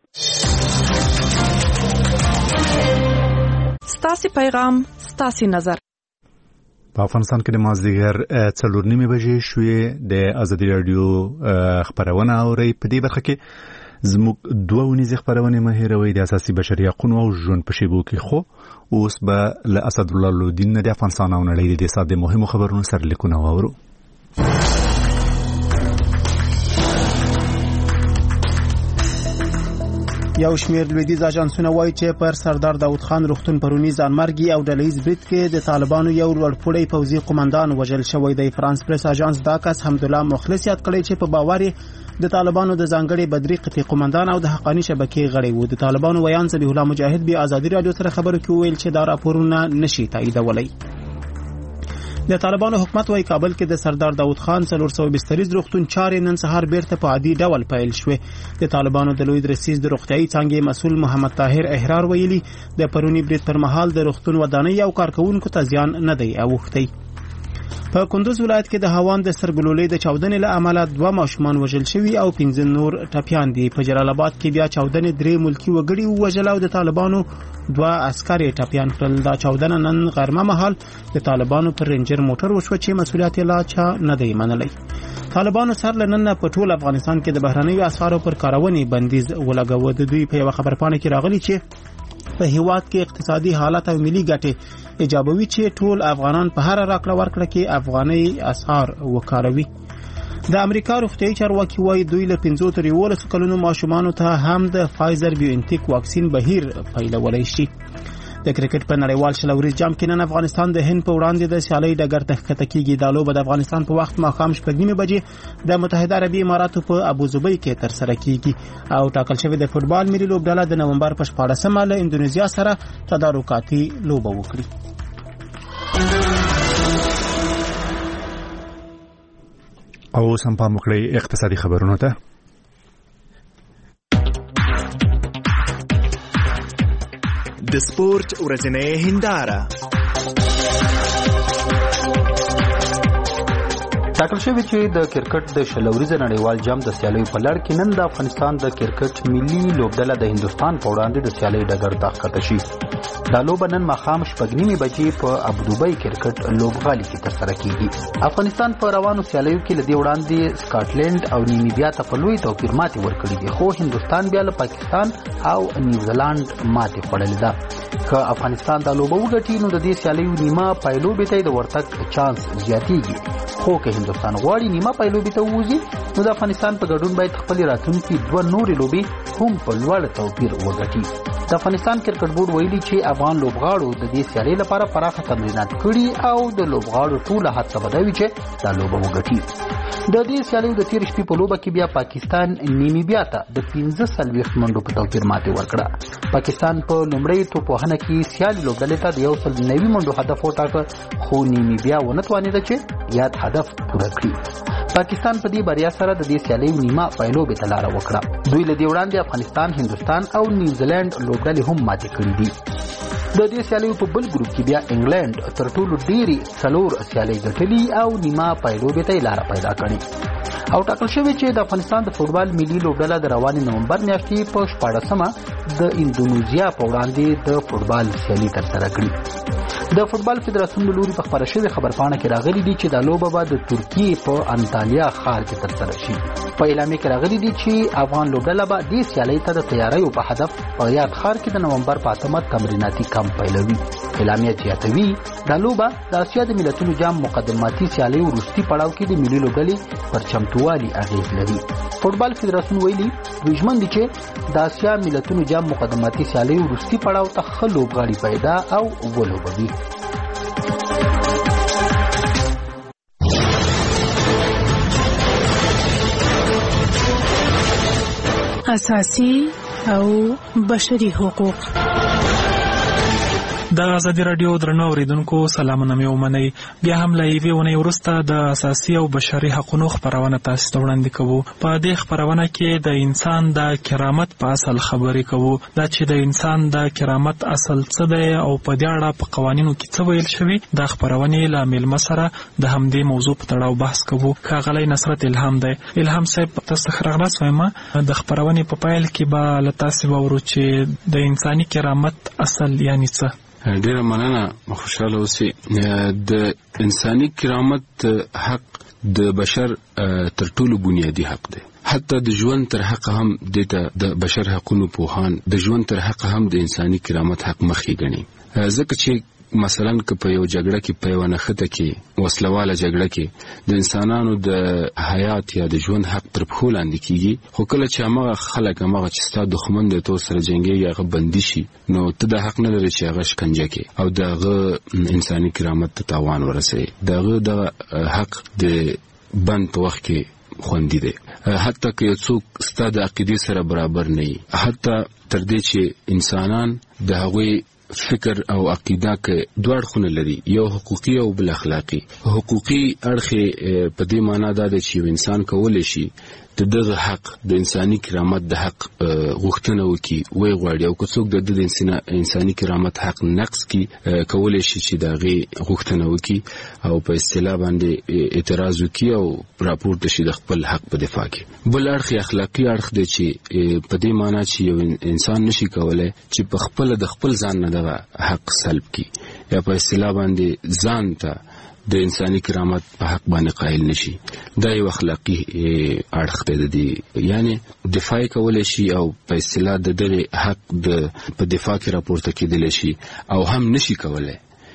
ستاسي پیغام ستاسي نظر. په افغانستان کې د مازدیګر څلور نیمې بجې شوې د ازادي راډیو خبرونه اورئ. په دې برخه کې زموږ دوه ونیزې خبرونه مه هېروئ د اساسي بشري حقونو او ژوند په شیبو کې. خو اوس به له اسدالله لودین نه د افغانستان او نړۍ د ساده مهمو خبرونو سرلیکونه واورو. یو شمیر لویدیز اژانسونه وایي چې پر سردار داود خان روغتون پرونی ځانمرګي او ډلهیز برید کې د طالبانو یو لوړپوړی پوځي قومندان وژل شوی دی. فرانس پریس اژانس دا کس حمدالله مخلص یاد کړی چې په باور د طالبانو د ځانګړي بدري قطعي قومندان او د حقانی شبکې غړی و. د طالبانو ویان ذبیح الله مجاهد به ازادي رادیو سره خبرو کې ویل چې دا راپورونه نشي تاییدولای. د طالبانو حکومت وايي کابل کې د سردار داود خان څلور سوه بستریز روغتون چارې نن سهار بیرته په عادي ډول پیل شوې. د طالبانو د لوی درسیز د روغتیايي څانګې مسؤل محمد طاهر احرار ویلي د پرونی برید پر مهال د روغتون ودانۍ او کارکونکو ته زیان نه دی اوښتی. په کندوز ولایت کې د هاوان د سرګلولې د چاودنې له امله دوه ماشومان وژل شوي او پنځه نور ټپیان دي. په جلال آباد کې بیا چاودنې درې ملکی وګړي ووژل او د طالبانو دوه عسکر ټپیان کړل. دا چاودنه نن غرمه مهال د طالبانو پر رینجر موټر وشوه چې مسؤلیت یې لا چا نه دی منلی. طالبانو سر لنن په ټول افغانستان کې د بهرنیو اسعارو پر کارونې بندیز ولګاوه. د دوی په یو خبرپاڼه کې راغلي چې په هیواد کې اقتصادي حالت او ملي ګټې ایجابوي چې ټول افغانان په هر راکړه ورکړه کې افغاني اسعار وکاروي. د امریکا روغتیايي چارواکي وايي دوی له پنځو تر یولسو کلونو ماشومانو ته هم د فایزر بیوانټیک واکسین بهیر پیلولی شي. د کرکټ په نړیوال شلوريز جام کې نن افغانستان د هند په وړاندې د سیالۍ ډګر ته ښکته کیږي. دا لوبه د افغانستان په وخت ماښام شپږ نیمې بجې د متحده عربي اماراتو په ابوظبي کې ترسره کیږي او ټاکل شوی د فوټبال ملي لوبډله د نومبر په شپاړسمه له اندونیزیا سره تدارکاتي لوبه وکړي. او سم پام وکړئ اقتصادي خبرونو ته. د سپورت ورځنۍ هنداره. ټاکل شوی چې د کرکټ د شلوريز نړیوال جام د سیالیو په لړ کې نن د افغانستان د کرکټ ملي لوبډله د هندستان په وړاندې د سیالۍ ډګر ته ښکته شي. دا لوبه نن ماښام شپږ نیمې بجې په ابوظبي کرکټ لوبغالي کې ترسره کیږي. افغانستان په روانو سیالیو کې لدی وړاندې سکاټلند او نیمیبیا ته په لوی توپیر ماتې ورکړې دي خو هندستان بیا له پاکستان او نیوزیلند ماتې خوړلې ده. که افغانستان دا لوبه وګټي نو د دې سیالیو نیمه پایلوبې ته د ورتګ چانس زیاتېږي. خو که هندستان غواړي نیمه پایلوبې ته ووځي نو د افغانستان په ګډون باید خپل راتلونکي دوه نورې لوبې هم په لوړ توپیر وګټي. د افغانستان کرکټ بورډ ویلي چې افغان لوبغاړو د دې سیالۍ لپاره پراخه تمرینات کړي او د لوبغاړو ټوله هڅه به دا وي چې دا لوبه وګټي. د دې سیالیو د تېرې شپې په لوبه کې بیا پاکستان نیمیبیا ته د پنځه څلوېښت منډو په توپیر ماتې ورکړه. پاکستان په لومړۍ توپوهنه کې سیالي لوبډلې ته د یو سل نوي منډو هدف وټاکه خو نیمیبیا ونه توانېده چې یاد هدف پوره کړي. پاکستان په دې بریا سره د دې سیالیو نیمه پایلوبې ته لاره وکړه. دوی له دې وړاندې افغانستان، هندوستان او نیوزیلند لوبډلې هم ماتې کړې دي. د دې سیالیو په بل ګروپ کې بیا انګلند تر ټولو ډېرې څلور سیالۍ ګټلي او نیمه پایلوبې ته لاره پیدا کړې. او ټاکل شوی چې د افغانستان د فوټبال ملي لوبډله د روانې نومبر میاشتې په شپاړسمه د اندونیزیا په وړاندې د فوټبال سیالي ترسره کړي. د فوټبال فدراسیون له لوري په خبره شوې خبرپاڼه کې راغلي دي چې دا لوبه به د ترکیې په انطالیا ښار کې ترسره شي. په اعلامیه کې راغلي دي چې افغان لوبډله به دې سیالۍ ته د تیاریو په هدف په یاد ښار کې د نومبر په اتمه تمریناتي کمپ پیلوي. اعلامیه زیاتوي دا لوبه د اسیا د ملتونو جام مقدماتي سیالۍ وروستي پړاو کې د ملي لوبډلې پر چمتووالي اغېز لري. فوټبال فدراسیون ویلي ژمن دي چې د اسیا ملتونو جام مقدماتي سیالۍ وروستي پړاو ته ښه لوبغاړي پیدا او ولوبوي. اساسي او بشري حقوق. د ازادي رادیو درنو اوریدونکو سلامونه مې ومنئ. بیا هم له یوې اونۍ وروسته د اساسي او بشري حقوقو خپرونه تاسو ته وړاندې کوو. په دې خپرونه کې د انسان د کرامت په اصل خبرې کوو، دا چې د انسان د کرامت اصل څه دی او په دې اړه په قوانینو کې څه ویل شوي. د خپرونې له میلمه سره د همدې موضوع په تړاو بحث کوو. ښاغلی نصرت الهام دی. الهام صاحب، تاسو ښه راغلاست وایم. د خپرونې په پیل کې به له تاسو واورو چې د انساني کرامت اصل یعنی څه. ډیره مننه، خوشاله اوسئ. د انساني کرامت حق د بشر تر ټولو بنیادی حق دی. حتی د ژوند تر حق هم د بشر حقونو پوهان د ژوند تر حق هم د انساني کرامت حق مخې ګڼي. ځکه چې مثلا که په یو جګړه کې په یو نښته کې وسلواله جګړه کې د انسانانو د حیات یا د ژوند حق تر پښو لاندې کیږي، خو کله چې هغه خلک هغه چې ستا دښمن دی تو سره جنګیږي هغه بندي شي، نو ته د حق نه لري چې هغه شکنجه کې او دغه انساني کرامت ته تاوان ورسوي. دغه د حق د بند په وخت کې خوندي دی. حتی که یو څوک ستا د عقیدې سره برابر نه وي، حتی تر دې چې انسانان د هغوی فکر او عقیده کې دوه اړخونه لري، یو حقوقي او بل اخلاقي. حقوقي اړخ په دې معنی دا دی چې انسان کولی شي د دغه حق د انساني کرامت د حق غوښتنه وکړي، وی غواړي، او که څوک د انساني کرامت حق نقض کړي کولی شي چې د هغې غوښتنه وکړي او په اصطلاح باندې اعتراض وکړي او راپورته شي د خپل حق په دفاع کې. بل اړخ اخلاقي اړخ دی چې په دې معنی چې یو انسان نشي کولی چې په خپل د خپل ځان نه دغه حق سلب کړي یا په اصطلاح باندې ځان ته د انساني کرامت په حق باندې قائل نشي. دا یو اخلاقي اړخ دی، یعنی دفاع کولی شي او په اصطلاح د دغه حق د په دفاع کې راپورته کېدلی شي، او هم نشي کولی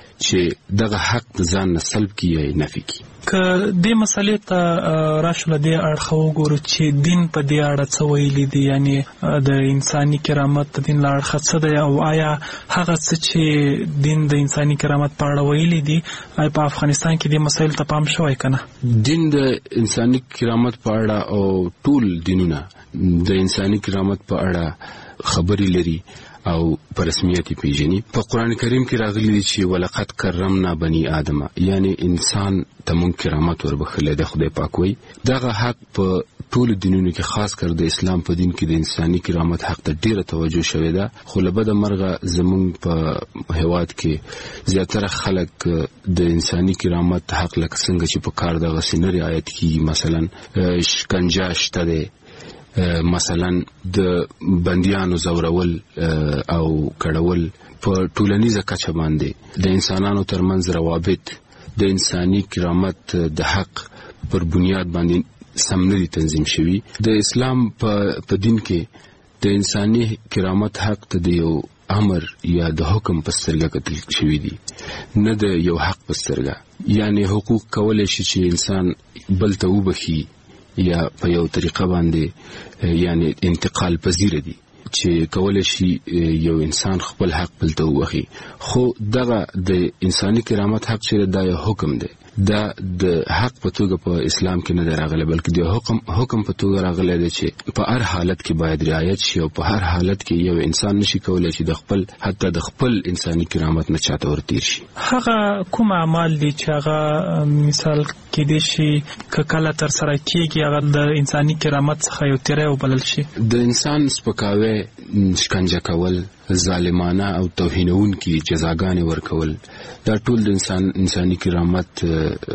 چې دغه حق د ځان نه سلب کړي یا نفي کړي. که دې مسلې ته راشو له دې اړخه وګورو چې دین په دې اړه څه ویلي دي، یعنی د انساني کرامت د دین له اړخه څه دی، او آیا هغه څه چې دین د انساني کرامت په اړه ویلي دي آیا په افغانستان کې دې مسایل ته پام شوی که نه؟ دین د انساني کرامت په اړه او ټول دینونه د انساني کرامت په اړه خبرې لري او په رسمیت پیژني. په قرآن کریم کې راغلي دي چې ولقد کرمنا بني آدم، یعنی انسان ته مونږ کرامت وربخلی دی. خدای پاک وایي دغه حق په ټولو دینونو کې، خاص کر د اسلام په دین کې د انساني کرامت حق ته ډیره توجه شوې ده. خو له بده مرغه زمونږ په هیواد کې زیاتره خلک د انساني کرامت حق لکه څنګه چې په کار دغسې نه رعایت کیږي. مثلا شکنجه شته دی، مثلا د بندیانو زورول او کړول، په ټولنیزه کچه باندې د انسانانو ترمنځ روابط د انساني کرامت د حق پر بنیاد باندې سم نه دي تنظیم شوي. د اسلام په دین کې د انساني کرامت حق ته د یو امر یا د حکم په سترګه کتل شوي دي، نه د یو حق په سترګه. یعنی حقوق کولی شي چې انسان بل ته وبخي یا په یو طریقه باندې یعنی انتقال پذیر دي چې کولی شي یو انسان خپل حق بل ته وبخي. خو دغه د انساني کرامت حق چې دا یو حکم دی، دا د حق په توګه په اسلام کې نه دی راغلی، بلکې د حکم حکم په توګه راغلی دی چې په هر حالت کې باید رعایت شي، او په هر حالت کې یو انسان نشي کولی چې د خپل حتی د خپل انساني کرامت نه چاته ورتیر شي. هغه کوم اعمال دي چې هغه مثال کېدای شي که کله ترسره کېږي هغه د انساني کرامت څخه یو تیری وبلل شي؟ د انسان سپکاوی، شکنجه کول، ظالمانه او توهینونکي جزاګانې ورکول، دا ټول د انسان انساني کرامت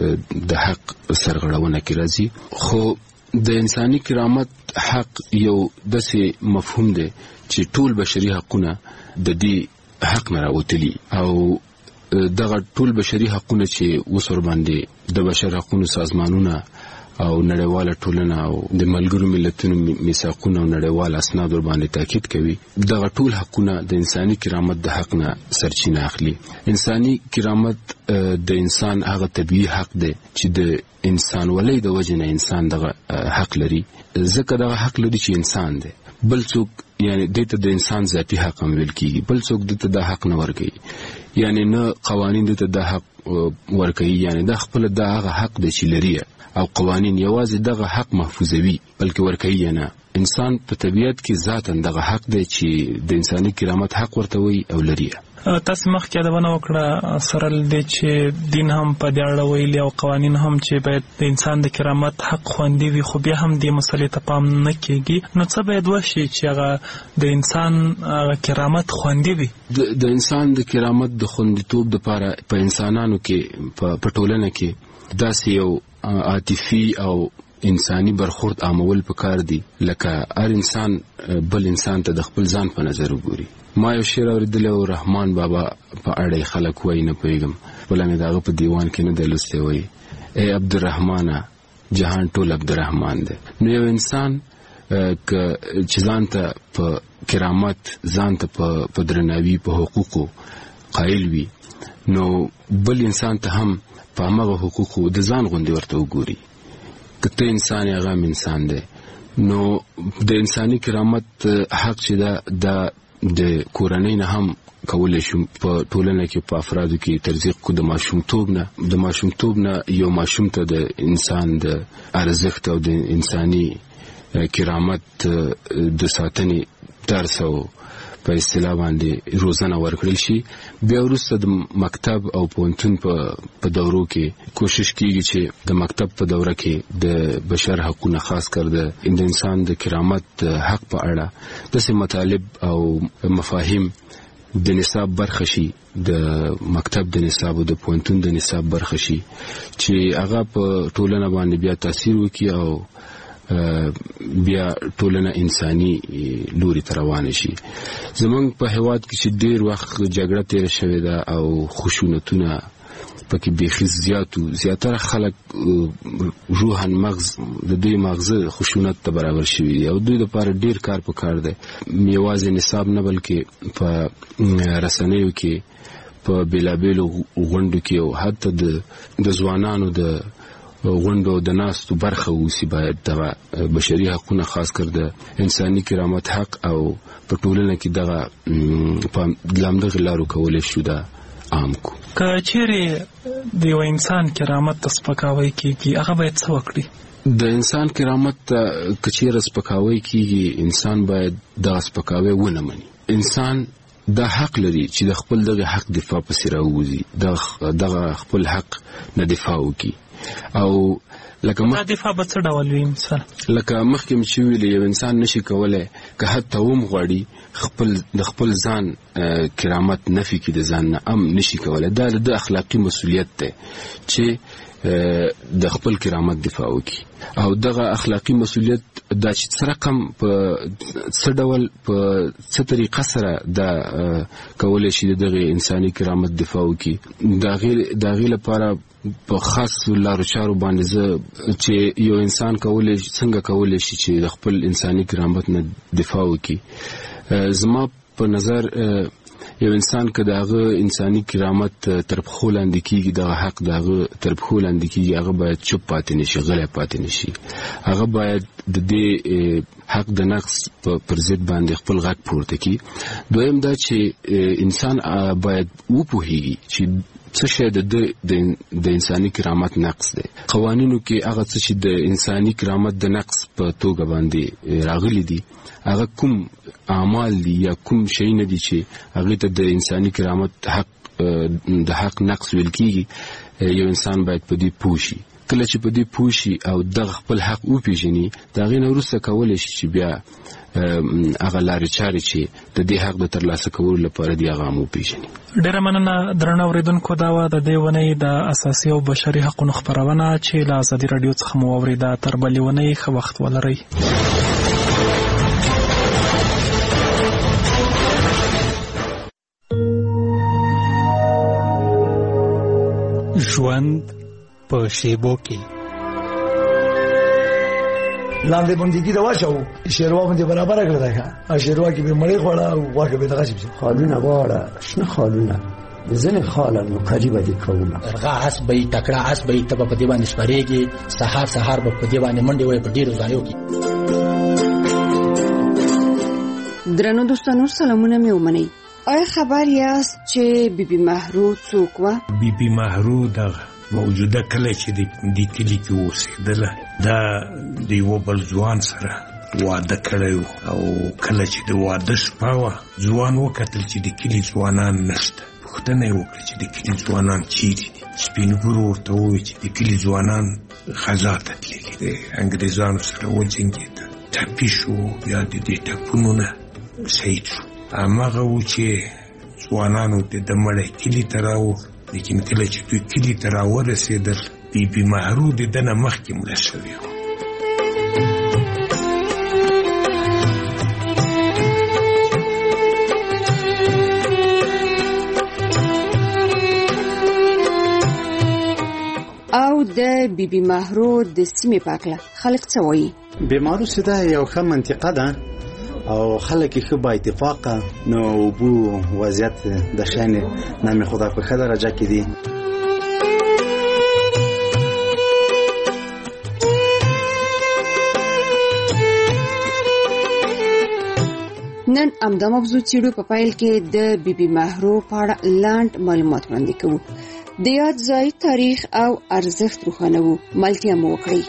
د حق سرغړونه کې راځي. خو د انساني کرامت حق یو داسې مفهوم دی چې ټول بشري حقونه د دې حق نه راوتلي، او دغه ټول بشري حقونه چې اوس ورباندې د بشر حقونو سازمانونه او نړیواله ټولنه او د ملګرو ملتونو میثاقونه او نړیوال اسناد ور باندې تاکید کوي دغه ټول حقونه د انساني کرامت د حق نه سرچینه اخلي. انساني کرامت د انسان هغه طبيعي حق دی چې د انسان ولې د وجنه انسان دغه حق لري، ځکه دغه حق لري چې انسان دی، بل څوک یعنی دته د انسان ذاتی حق هم ویل کیږي، بل څوک دته د حق نه ورګي، یعنی نه قوانین دته د حق ورګي، یعنی د خپل د هغه حق د چې لري او قوانین یوازې دغه حق محفوظوي بلکې ورګي نه. انسان په طبیعت کې ذاتاً دغه حق دی چې د انساني کرامت حق ورته وي او لري. تاسو مخکې دا ونه وکړه سره د چې دین هم په دې اړه ویلي او قوانین هم چې باید د انسان د کرامت حق خوندي وي، خو بیا هم د مسلې ته پام نه کیږي. نو څه باید وشي چې هغه د انسان کرامت خوندي وي؟ د انسان د کرامت د خوندیتوب لپاره په انسانانو کې په ټولنه کې داسې یو عاطفي او انساني برخورد عامول پکار دي، لکه هر انسان بل انسان ته د خپل ځان په نظر وګوري. ما یو شعر اوریدلی و، رحمان بابا په اړه خلک وایي نه پوهېږم، بله مې د هغه په دیوان کې نه دی لوستی، وایي ای عبدالرحمانه جهان ټول عبدالرحمان دی. نو یو انسان چې ځان ته په کرامت، ځان ته په درناوي، په حقوقو قایل وي، نو بل انسان ته هم په همغه حقوقو د ځان غوندې ورته وګوري. که ته انسان هغه هم انسان دی. نو د انساني کرامت حق چې دا د د کورنۍ نه هم کولای شو په ټولنه کې په افرادو کې ترزیق کو. د ماشومتوب نه د ماشومتوب نه یو ماشوم ته د انسان د ارزښت او د انساني کرامت د ساتنې درس او په اصطلاح باندې روزنه ورکړل شي. بیا وروسته د مکتب او پوهنتون په دورو کې کوشش کیږي چې د مکتب په دوره کې د بشر حقوقو خاص کر د انسان د کرامت حق په اړه داسې مطالب او مفاهیم د نصاب برخه شي، د مکتب د نصاب او د پوهنتون د نصاب برخه شي چې هغه په ټولنه باندې بیا تاثیر وکړي او بیا ټولنه انساني لوري ته روانه شي. زمونږ په هیواد کې چې ډیر وخت جګړه تیر شوې ده او خشونتونه پکې بیخي زیاتو، زیاتره خلک روحاً مغز د دوی مغزه خشونت ته برابر شوي او دوی لپاره ډیر کار پکار دی، یوازې نصاب نه بلکې په رسنیو کې، په بیلابیلو غونډو کې او حتی د ځوانانو د غونډو د ناستو برخه اوسي. باید دغه بشري حقونه خاص کر د انساني کرامت حق او په ټولنه کې دغه په لامدغه لارو کولای شو دا عام کو. که چیرې د یو انسان کرامت ته سپکاوی کیږي هغه باید څه وکړي؟ د انسان کرامت ته که چیرې سپکاوی کیږي انسان باید دغه سپکاوی ونه مني. انسان دا حق لري چې د خپل دغه حق دفاع پسې راووځي، دغه خپل حق نه دفاع وکړي. او لکه مخ دفاع به څه ډول وي؟ مثلا لکه مخکې مې چې ویلې یو انسان نشي کولای که حتی هم غواړي خپل د خپل ځان کرامت نفي کړي، د ځان نه هم نشي کولای. دا د اخلاقي مسؤلیت دی چې د خپل کرامت دفاع وکړي او دغه اخلاقي مسؤلیت دا چې څه رقم په څه ډول په څه طریقه سره دا کولای شي دغه انساني کرامت دفاع وکړي. د هغې لپاره په خاص لارو چارو باندې زه چې یو انسان کولای څنګه کولای شي چې د خپل انساني کرامت نه دفاع وکړي. زما په نظر یو انسان که د هغه انساني کرامت تر پښو لاندې کېږي، دغه حق د هغه تر پښو لاندې کېږي، هغه باید چوپ پاتې نه شي، غلی پاتې نه شي. هغه باید د دې حق د نقص پر ضد باندې خپل غږ پورته کړي. دویم دا چې انسان باید وپوهېږي چې څه شی د د انساني کرامت نقص دی. قوانینو کې هغه څه چې د انساني کرامت د نقص په توګه باندې راغلي دي هغه کوم اعمال دي یا کوم شی نه دي چې هغه ته د انساني کرامت حق د حق نقص ویل کیږي. یو انسان باید په دې پوه شي. کله چې په دې پوه شي او د خپل حق وپیژني، د هغې نه وروسته کولی شي چې بیا هغه لارې چارې چې د دې حق د ترلاسه کولو لپاره دي هغه هم وپیژني. ډېره مننه درنه اورېدونکو. دا وه د دې اونۍ د اساسي او بشري حقونو خپرونه چې له ازادي راډیو څخه مو واورېده. تر بلې اونۍ ښه وخت ولرئ. ژوند په شیبو کې لاندې بندګي دا واچو شیروا باندې برابر کړل دا ښه شیروا کې به مړې خوړه او واګه به دغه شي خالونه واړه شنه خالونه ځنه خاله نو قریبه دي کومه رغه اس به تکړه اس به تب په دی باندې سپریږي سحر سحر په دی باندې منډي وي په ډیرو ځایو کې. درنو دوستانو سلامونه مې ومنئ. آیا خبر یاست چې بیبي مهرو څوک وه؟ بیبي مهرو دغه موجوده کله چې د کلي کې اوسېدله دا د یوه بل ځوان سره واده کړی او کله چې د واده شپه وه ځوان وکتل چې د کلي ځوانان نشته. پوښتنه یې وکړه چې د کلي ځوانان چیرې دي. سپین ږیرو ورته وویل چې د کلي ځوانان غزا ته تللي د انګریزانو سره وجنګېده ټپي شو بیا د دې ټپونو نه شهید شو. هماغه و چې ځوانانو ته د مړی کلي ته راوړ لیکن کله چې دوی کلي ته راورسېدل بیبي مهرو د ده نه مخکې مړه شوې وه. او د بیبي مهرو د سیمې په هکله خلک څه وایي؟ بیمارو سده یو ښه منطقه ده او خلک ښه با اتفاقه نو اوبو وضعیت د شان نام خدا په ښه درجه کې دي. نن همدا موضوع څېړو. په پیل کې د بیبي مهرو په اړه لاند معلومات وړاندې کوو. د یاد ځای تاریخ او ارزښت روښانوو. ملتیا مو وکړئ.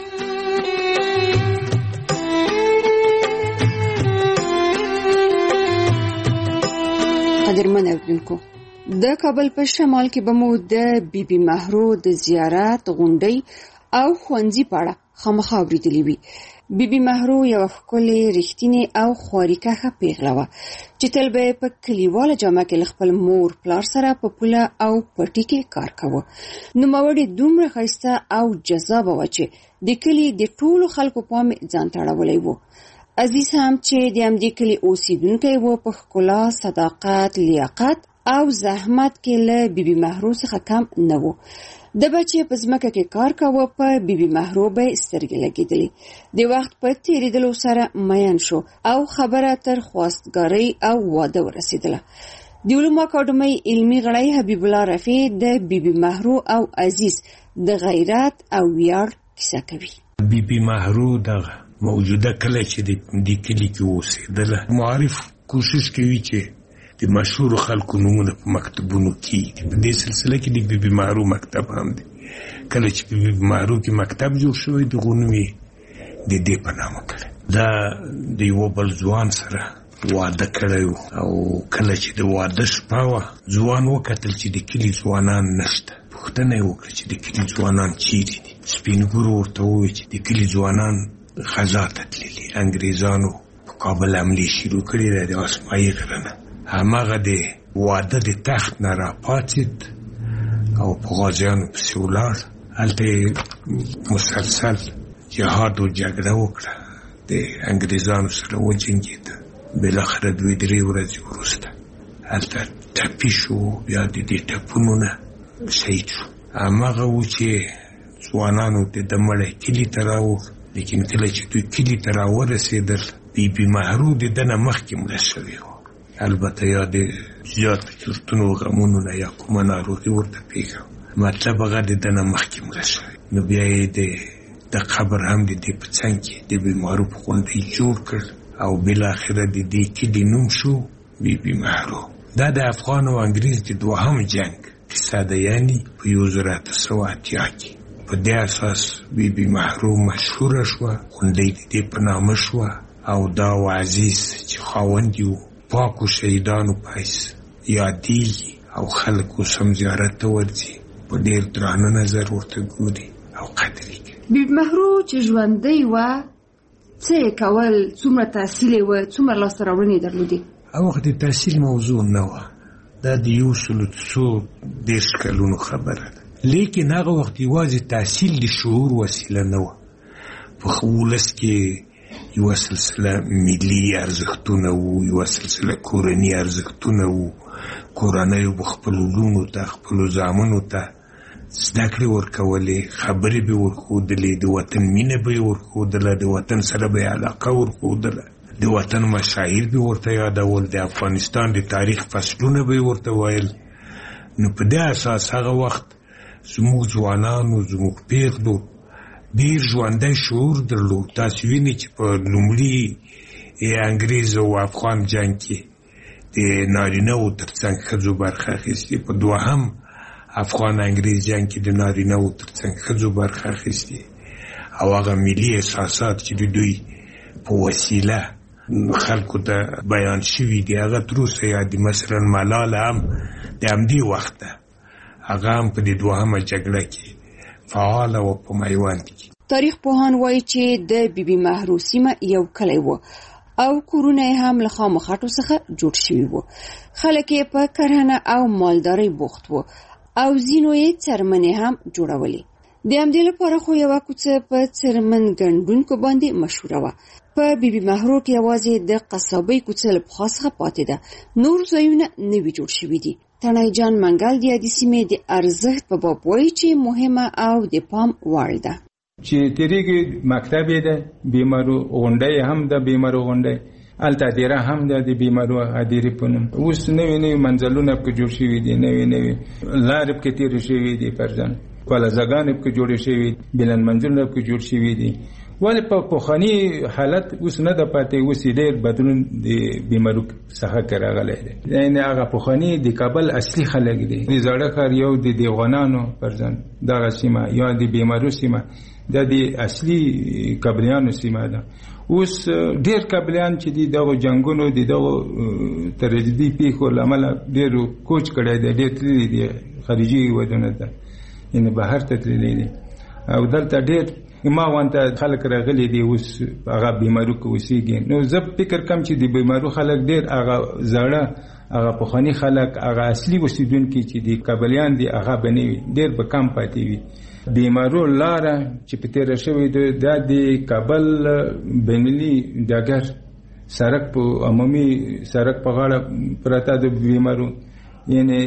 قدرمن اوریدونکو، د کابل په شمال کې به مو د بیبي مهرو د زیارت غونډۍ او ښوونځي په اړه خامخا اورېدلي وي. بیبي مهرو یوه ښکلې رښتینې او خوارېکښه پیغله وه چې تل به یې په کلیواله جامه کې له خپل مور پلار سره په پوله او پټي کې کار کاوه. نوموړې دومره ښایسته او جذابه وه چې د کلي د ټولو خلکو پام ځان ته اړولی و. عزیز هم چې د همدې کلي اوسېدونکی و په ښکلا، صداقت، لیاقت او زحمت کې له بیبي مهرو څخه کم نه و. د بچې په ځمکه کې کار کاوه، په بیبي مهرو به سترګې لګېدلې. د وخت په تېرېدلو سره مین شو او خبره تر خواستګارۍ او واده ورسېدله. د علومو اکاډمۍ علمي غړی حبیب الله رفیع د بیبي مهرو او عزیز د غیرت او ویاړ کیسه کوي. بیبي مهرو دغه موجوده کله چې د کلي کې اوسېدله معارف کوشش کوي چې د مشهور خلکو نومونه په مکتبونو کې دي. په دې سلسله کې د بیبي مهرو مکتب هم دی. کله چې په بیبي مهرو کې مکتب جوړ شوی د غنوم یې د دې په نامه کړی. دا د یوه بل ځوان سره واده کړی او کله چې د واده شپه وه ځوان وکتل چې د کلي ځوانان نشته. پوښتنه یې وکړه چې د کلي ځوانان چیرې دي. سپین ږیرو ورته وویل چې د کلي ځوانان غزا ته تللي. انګریزانو په کابل حملې شروع کړې ده د اسماعیل غره نه. هماغه د واده د تخت نه راپاڅېد او په غازیانو پسې ولاړ. هلته یې مسلسل جهاد و جګړه وکړه، د انګریزانو سره وجنګېده. بالاخره دوی درې ورځې وروسته هلته ټپي شو، بیا د دې ټپونو نه شهید شو. هماغه و چې ځوانانو ته د مړی کلي ته راوړ، لیکن کله چې دوی کلي ته راورسېدل بیبي مهرو د ده نه مخکې مړه شوې وه. البته یا د زیاتو چورتونو غمونو نه یا کومه ناروغي ورته پېښه، مطلب هغه د ده نه مخکې مړه شوې. نو بیا یې د د قبر هم د دې په څنګ کې د بیبي مهرو په غونډۍ جوړ کړ او بالاخره د دې کلي نوم شو بیبي مهرو. دا د افغان او انګریز د دوهم جنګ کیسه ده، یعنې په یو زره اته سوه اتیا کې. په دې اساس بیبي مهرو مشهوره شوه، غونډۍ د دې په نامه شوه او دا و عزیز چې خاوند یې پاکو شهیدانو په حیث یادېږي او خلک اوس هم زیارت ته ورځي، په ډېر درانه نظر ورته ګوري او قدر یې کوي. بیبي مهرو چې ژوندۍ وه څه یې کول؟ څومره تحصیل یې وه؟ څومره لاسته راوړنې یې درلودې؟ هغه وخت د تحصیل موضوع نه وه، دا د یو سلو څو دېرش کلونو خبره ده. لیکن هغه وخت یوازې تحصیل د شعور وسیله نه وه. په ولس کې یوه سلسله ملي ارزښتونه وو، یوه سلسله کورني ارزښتونه وو. کورنیو به خپلو لوڼو ته، خپلو زامنو ته زده کړې ورکولې، خبرې به ورښودلې، د وطن مینه به یې ورښودله، د وطن سره به یې علاقه ورښودله، د وطن مشاعر به ورته یادول، د افغانستان د تاریخ فصلونه به یې ورته ویل. نو په دې اساس هغه وخت زموږ ځوانانو، زموږ پیغلو ډېر ژوندی شعور درلود. تاسو وینئ چې په لومړي انګریز او افغان جنګ کې د نارینه‌وو تر څنګ ښځو برخه اخیستې، په دوهم افغان انګریز جنګ کې د نارینه‌وو تر څنګ ښځو برخه اخیستې، او هغه ملي احساسات چې د دوی په وسیله خلکو ته بیان شوي دي هغه تر اوسه یاد دي. مثلا ملاله هم د همدې وخته هغه هم په دې دوهمه جګړه کې فعاله وه په میوند کې. تاریخ پوهان وایي چې د بی بي مهرو سیمه یو کلی و او کورونه یې هم له خامخټو څخه جوړ شوي وو. خلک یې په کرهنه او مالدارۍ بوخت وو او ځینو یې څرمنې هم جوړولې. د همدې لپاره خو یوه کوڅه په څرمن ګنډونکو باندې مشهوره وه. په بی بي مهرو کې یوازې د قصابۍ کوڅه له پخوا څخه پاتې ده، نور ځایونه نوي جوړ شوي دي. تڼۍ جان منګل د یادې سیمې د ارزښت په باب وایي چې مهمه او د پام وړ ده. چې تیریږي مکتب یې ده، بیمارو غونډۍ هم ده، بیمارو غونډۍ هلته هدیره هم ده، د بیمارو هدیرې په نوم. اوس نوي نوي منزلونه پکې جوړ شوي دي، نوي نوي لارې پکې تېرې شوي دي، فرضاً پلازګانې پکې جوړې شوي، بلند منزلونه پکې جوړ شوي دي. ولې په پخواني حالت اوس نه ده پاتې، اوس ډېر بدلون د بیمارو څخه کې راغلی دی. یعنې هغه پخواني د کابل اصلي خلک دي. د زاړه ښار یو د دیوانانو فرضاً دغه سیمه، یا د بیمارو سیمه دا د اصلي کابلیانو سیمه ده. اوس ډېر کابلیان چې دي دغه جنګونو د دغه ترجدي پیښو له امله ډېرو کوچ کړی دی، ډېر تللي دي خارجي هېوادونو ته، یعنې بهر ته تللي دي. او دلته ډېر ما وانته خلک راغلي دي اوس هغه بیمارو کې اوسېږي. نو زه فکر کوم چې د بیمارو خلک ډېر هغه زاړه هغه پخواني خلک هغه اصلي اوسېدونکي چې د کابلیان دي هغه به نه وي، ډېر به کم پاتې وي. بیمارو لاره چې په تېره شوې ده دا د کابل بینالمللي ډګر سړک په عمومي سړک په غاړه پرته د بیمارو، یعنې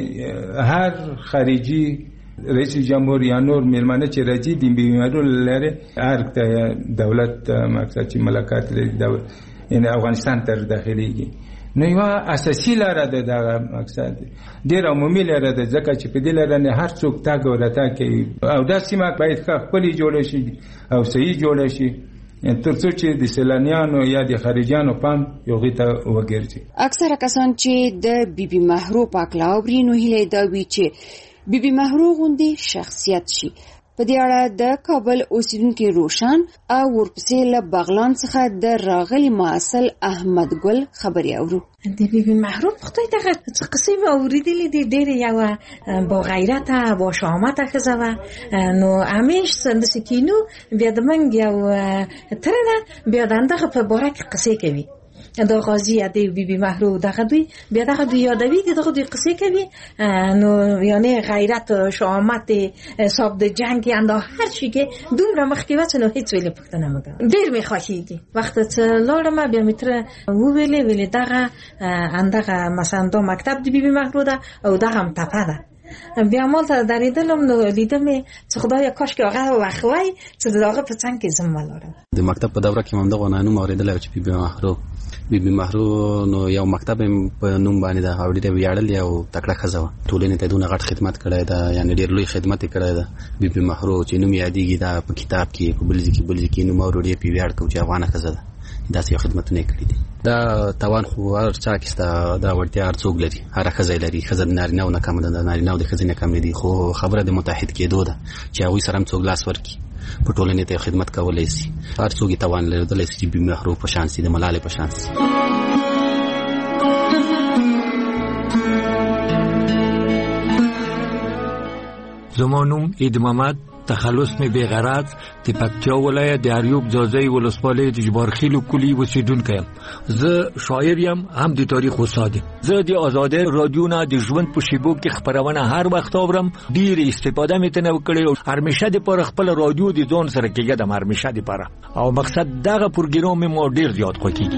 هر خارجي رئیس جمهور یا نور میلمانه چې راځي د بیمارو لاره هر ته دولت مقصد چې ملاقات لري دولت یعنې افغانستان تر داخليږي. نو یو اساسي لاره ده دغه مقصد ډېر عمومي لاره ده، ځکه چې په دې لاره نه هر څوک تګ او راتګ کوي، او دا سیمه باید ښه ښکلې جوړه شي او صحیح جوړه شي تر څو چې د سیلانیانو یا د خارجیانو پام هغې ته وګرځي. اکثره کسان چې د بی بي مهرو په هکله اوري نو هیله دا وي چې بی بي مهرو غوندې شخصیت شي. په دې اړه د کابل اوسیدونکي روشن او ورپسې له بغلان څخه د راغلي معسل احمد ګل خبرې اورو. د بی بي مهرو په خدای دغه څه قصې مې اورېدلې دي، ډېرې یوه با غیرته با شهامته ښځه وه. نو همیش داسې کینو بیا د منګ یو تره ده، بیا د همدغه په باره کې قصې کوي. دا غازی د بی بي مهرو دغه دوی بیا دغه دوی یادوي، دغه دوی قصې کوي. نو یعنی غیرت شهامت صاحب د جنگ انده هر شي کې دومره مخکې وڅ نو هیڅ ویلې پښتنه مګم ډېر می خوښیږي. وخت ته لاړم بیا متر وو ویلې ویلې دغه اندغه مثلا دا مکتب د بی بي مهرو ده او دغه هم تپه ده. بیا مال ته درېدلم نو لیدم چې خدای کاش کې هغه وخوي چې دغه په څنګ کې زم ولارم. د مکتب په دوره کې هم دغه نانو اوریدل چې بی بي مهرو بی بي مهرو نو یو مکتب په نوم باندې دا اورېده ویاړل یو تکړه ښځه وه، ټولنې ته دونه غټ خدمت کړی ده، یعنې ډېر لوی خدمت یې کړی ده. بی بي مهرو چې نوم یادېږي دا په کتاب کې په بل ځای کې بل ځای کې نوم اورو ډېر پې ویاړ کوو چې افغانه ښځه ده، داسې یو خدمتونه یې کړي دي. دا توان خو هر چا کې شته، دا وړتیا هر څوک لري، هره ښځه لري. ښځه د نارینه‌و نه کمه ده، د نارینه‌و د ښځې نه کم نه دي، خو خبره د متحد کېدو ده چې هغوی سره هم څوک لاس ورکړي، په ټولنې ته خدمت کولی شي. هر څوک یې توان لرلی شي چې بی بي مهرو په شان شي، د ملالې په شان شي. زما نوم عید محمد، تخلص می بیغرض، د پکتیا ولایت د اریوب ځاځی ولسوالۍ د جبارخیل کلی اوسیدونکی یم. زه شاعر یم، هم د تاریخ استاد یم. زه د آزادۍ رادیو نه د ژوند په شیبو کې خبرونه هر وخت اورم، ډېر استفاده مې تنه وکړې او همیشه د پر خپل رادیو د ځون سره کېږم، همیشه د پر او مقصد دغه پروګرام مې ډېر زیات خوښیږي.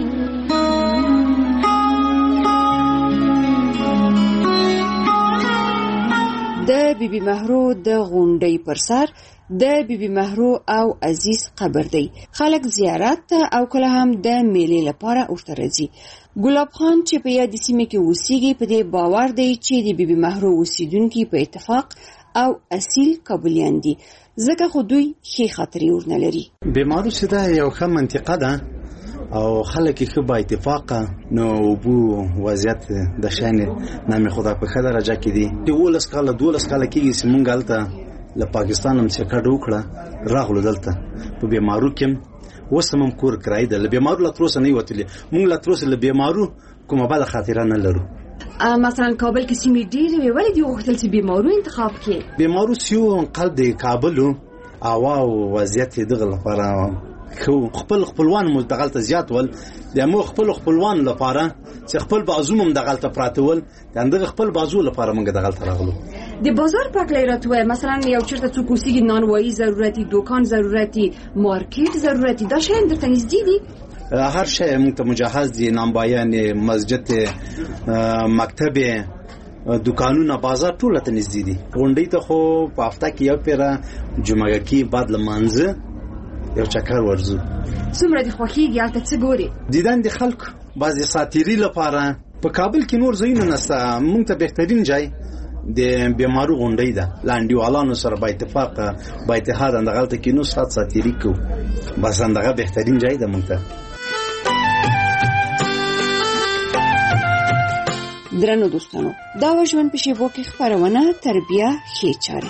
د بیبي مهرو د غونډۍ پر سر د بیبي مهرو او عزیز قبر دی. خلک زیارت ته او کله هم د میلې لپاره ورته راځي. ګلاب خان چې په یاد سیمه کې اوسېږي په دې باور دی چې د بیبي مهرو اوسیدونکي په اتفاق او اصیل قبولیان دي ځکه خو دوی ښې خاطرې ورنه لري. بیبي مهرو چې دا یو ښه منطقه ده او خلک یې ښه با اتفاقه نو اوبو وضعیت د شانې نامې خدا په ښه درجه کې دي. د اوولس کاله دولس کاله کېږي چې مونږ هلته له پاکستان هم چې کډه وکړه راغلو دلته په بیبي مهرو کې اوس هم کور کرایه ده. له بیبي مهرو لا تر اوسه نه یې وتلي. مونږ لا تر اوسه له بیبي مهرو کومه بله خاطره نه لرو. مثلا کابل کې سیمې ډېرې وې ولې دې وغوښتل چې بیبي مهرو انتخاب کړې؟ بیبي مهرو سیو انقل د کابل هوا او وضعیت یې دغه لپاره خو خپل خپلوان مو دغلته زیات ول د مو خپل خپلوان لپاره چې خپل بازو مم دغلته پراته ول دغه خپل بازو لپاره موږ دغلته راغلو. د بازار پاکلای راته مثلا یو چرته څوک اوسېږي نانوایی ضرورتي دکان ضرورتي مارکیټ ضرورتي دا شی درته نږدې دي؟ هر شی موږ ته مجهز دي. نامبایان مسجد مکتب دکانونه بازار ټول ته نږدې دي. غونډې ته خو په هفته کې یو پیره جمعه کې بعد لمانځه یو چکر ورزو. څومره د خوښیږي هلته څه ګوري؟ دیدن د خلکو بعضې ساتیري لپاره په کابل کې نور ځایونه نشته. موږ ته بهترین جای د بیبي مهرو غونډۍ ده. له انډیوالانو سره با اتفاق با اتحاد همدغلته کې نو سات ساتیري کوو. بس همدغه بهترین جای ده موږ ته. درنو دوستانو دا و ژوند په شیبو کې خپرونه تربیه ښې چارې.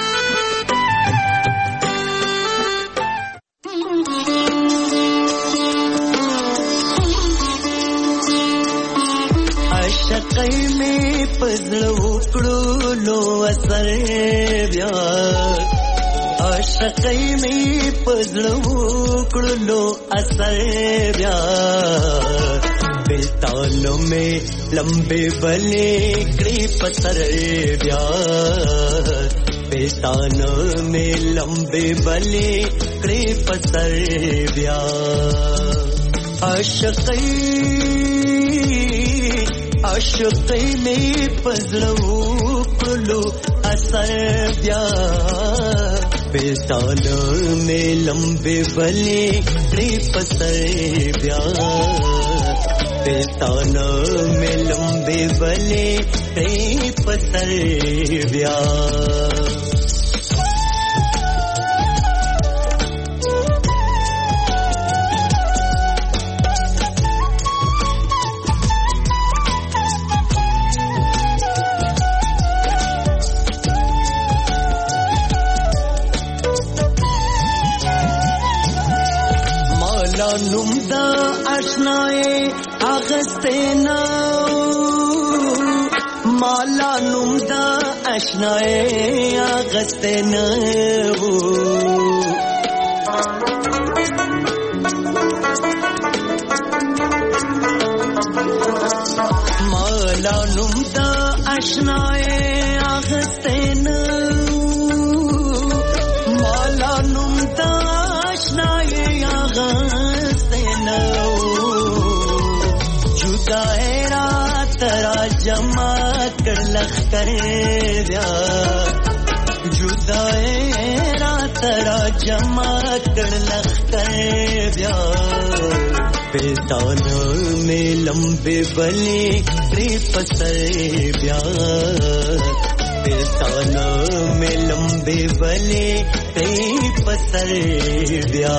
عشقی می پزړه وکړو نو اثر بیا عشقی می پزړه وکړو نو اثر بیا بلتانو میں لمبے بلے کڑی پتھر بیا بلتانو میں لمبے بلے کڑی پتھر بیا عشقی عشقی میں پزړو کړلو اثر بیا بلتانو میں لمبے بلے کڑی پتھر بیا بلتانو میں لمبے بلے کئی پتھر بیا مالا نوم دا آشنائے اغستینا مالا نوم دا آشنائے اغستینا مالا نوم دا آشنائے اغستینا مالا نوم دا آشنائے اغستینا ترا جمع کر لخ کرے بیا جدائے را ترا جمع کر لخ کرے بیا بلتانو میں لمبے بلے کڑی پتھر بیا بلتانو میں لمبے بلے کڑی پتھر بیا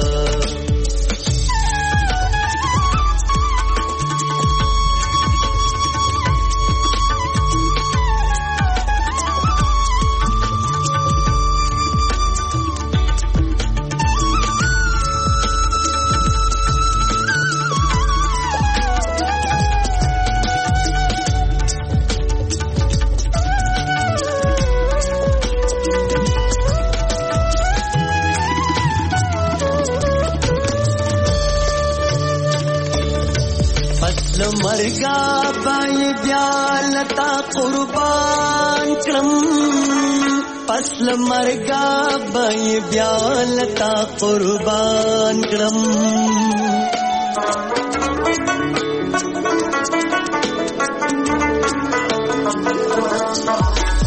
مرگا بائی بیالتا قربان کرم پسل مرگا بائی بیالتا قربان کرم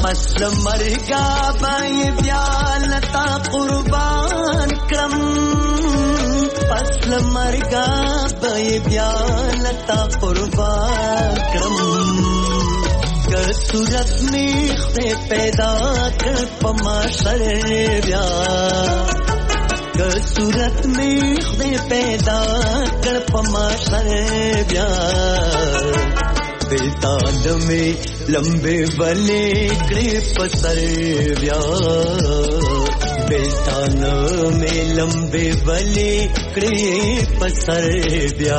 پس مرګا به بیا لتا قربان کړم پس مرګا به بیا لتا قربان کړم که صورت می خدای پیدا کړ په محشر بیا که صورت می خدای پیدا کړ په محشر بیا بیلتان میں لمبے بلے کڑے پسر بیا بیلتان میں لمبے بلے کڑے پسر بیا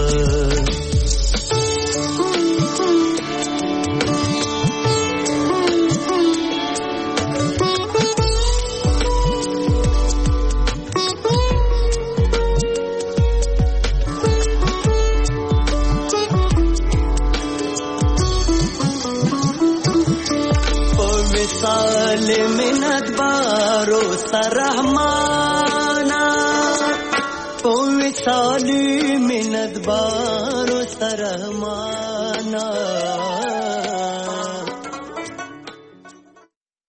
منت بارو سرحمانا پوی سالی منت بارو سرحمانا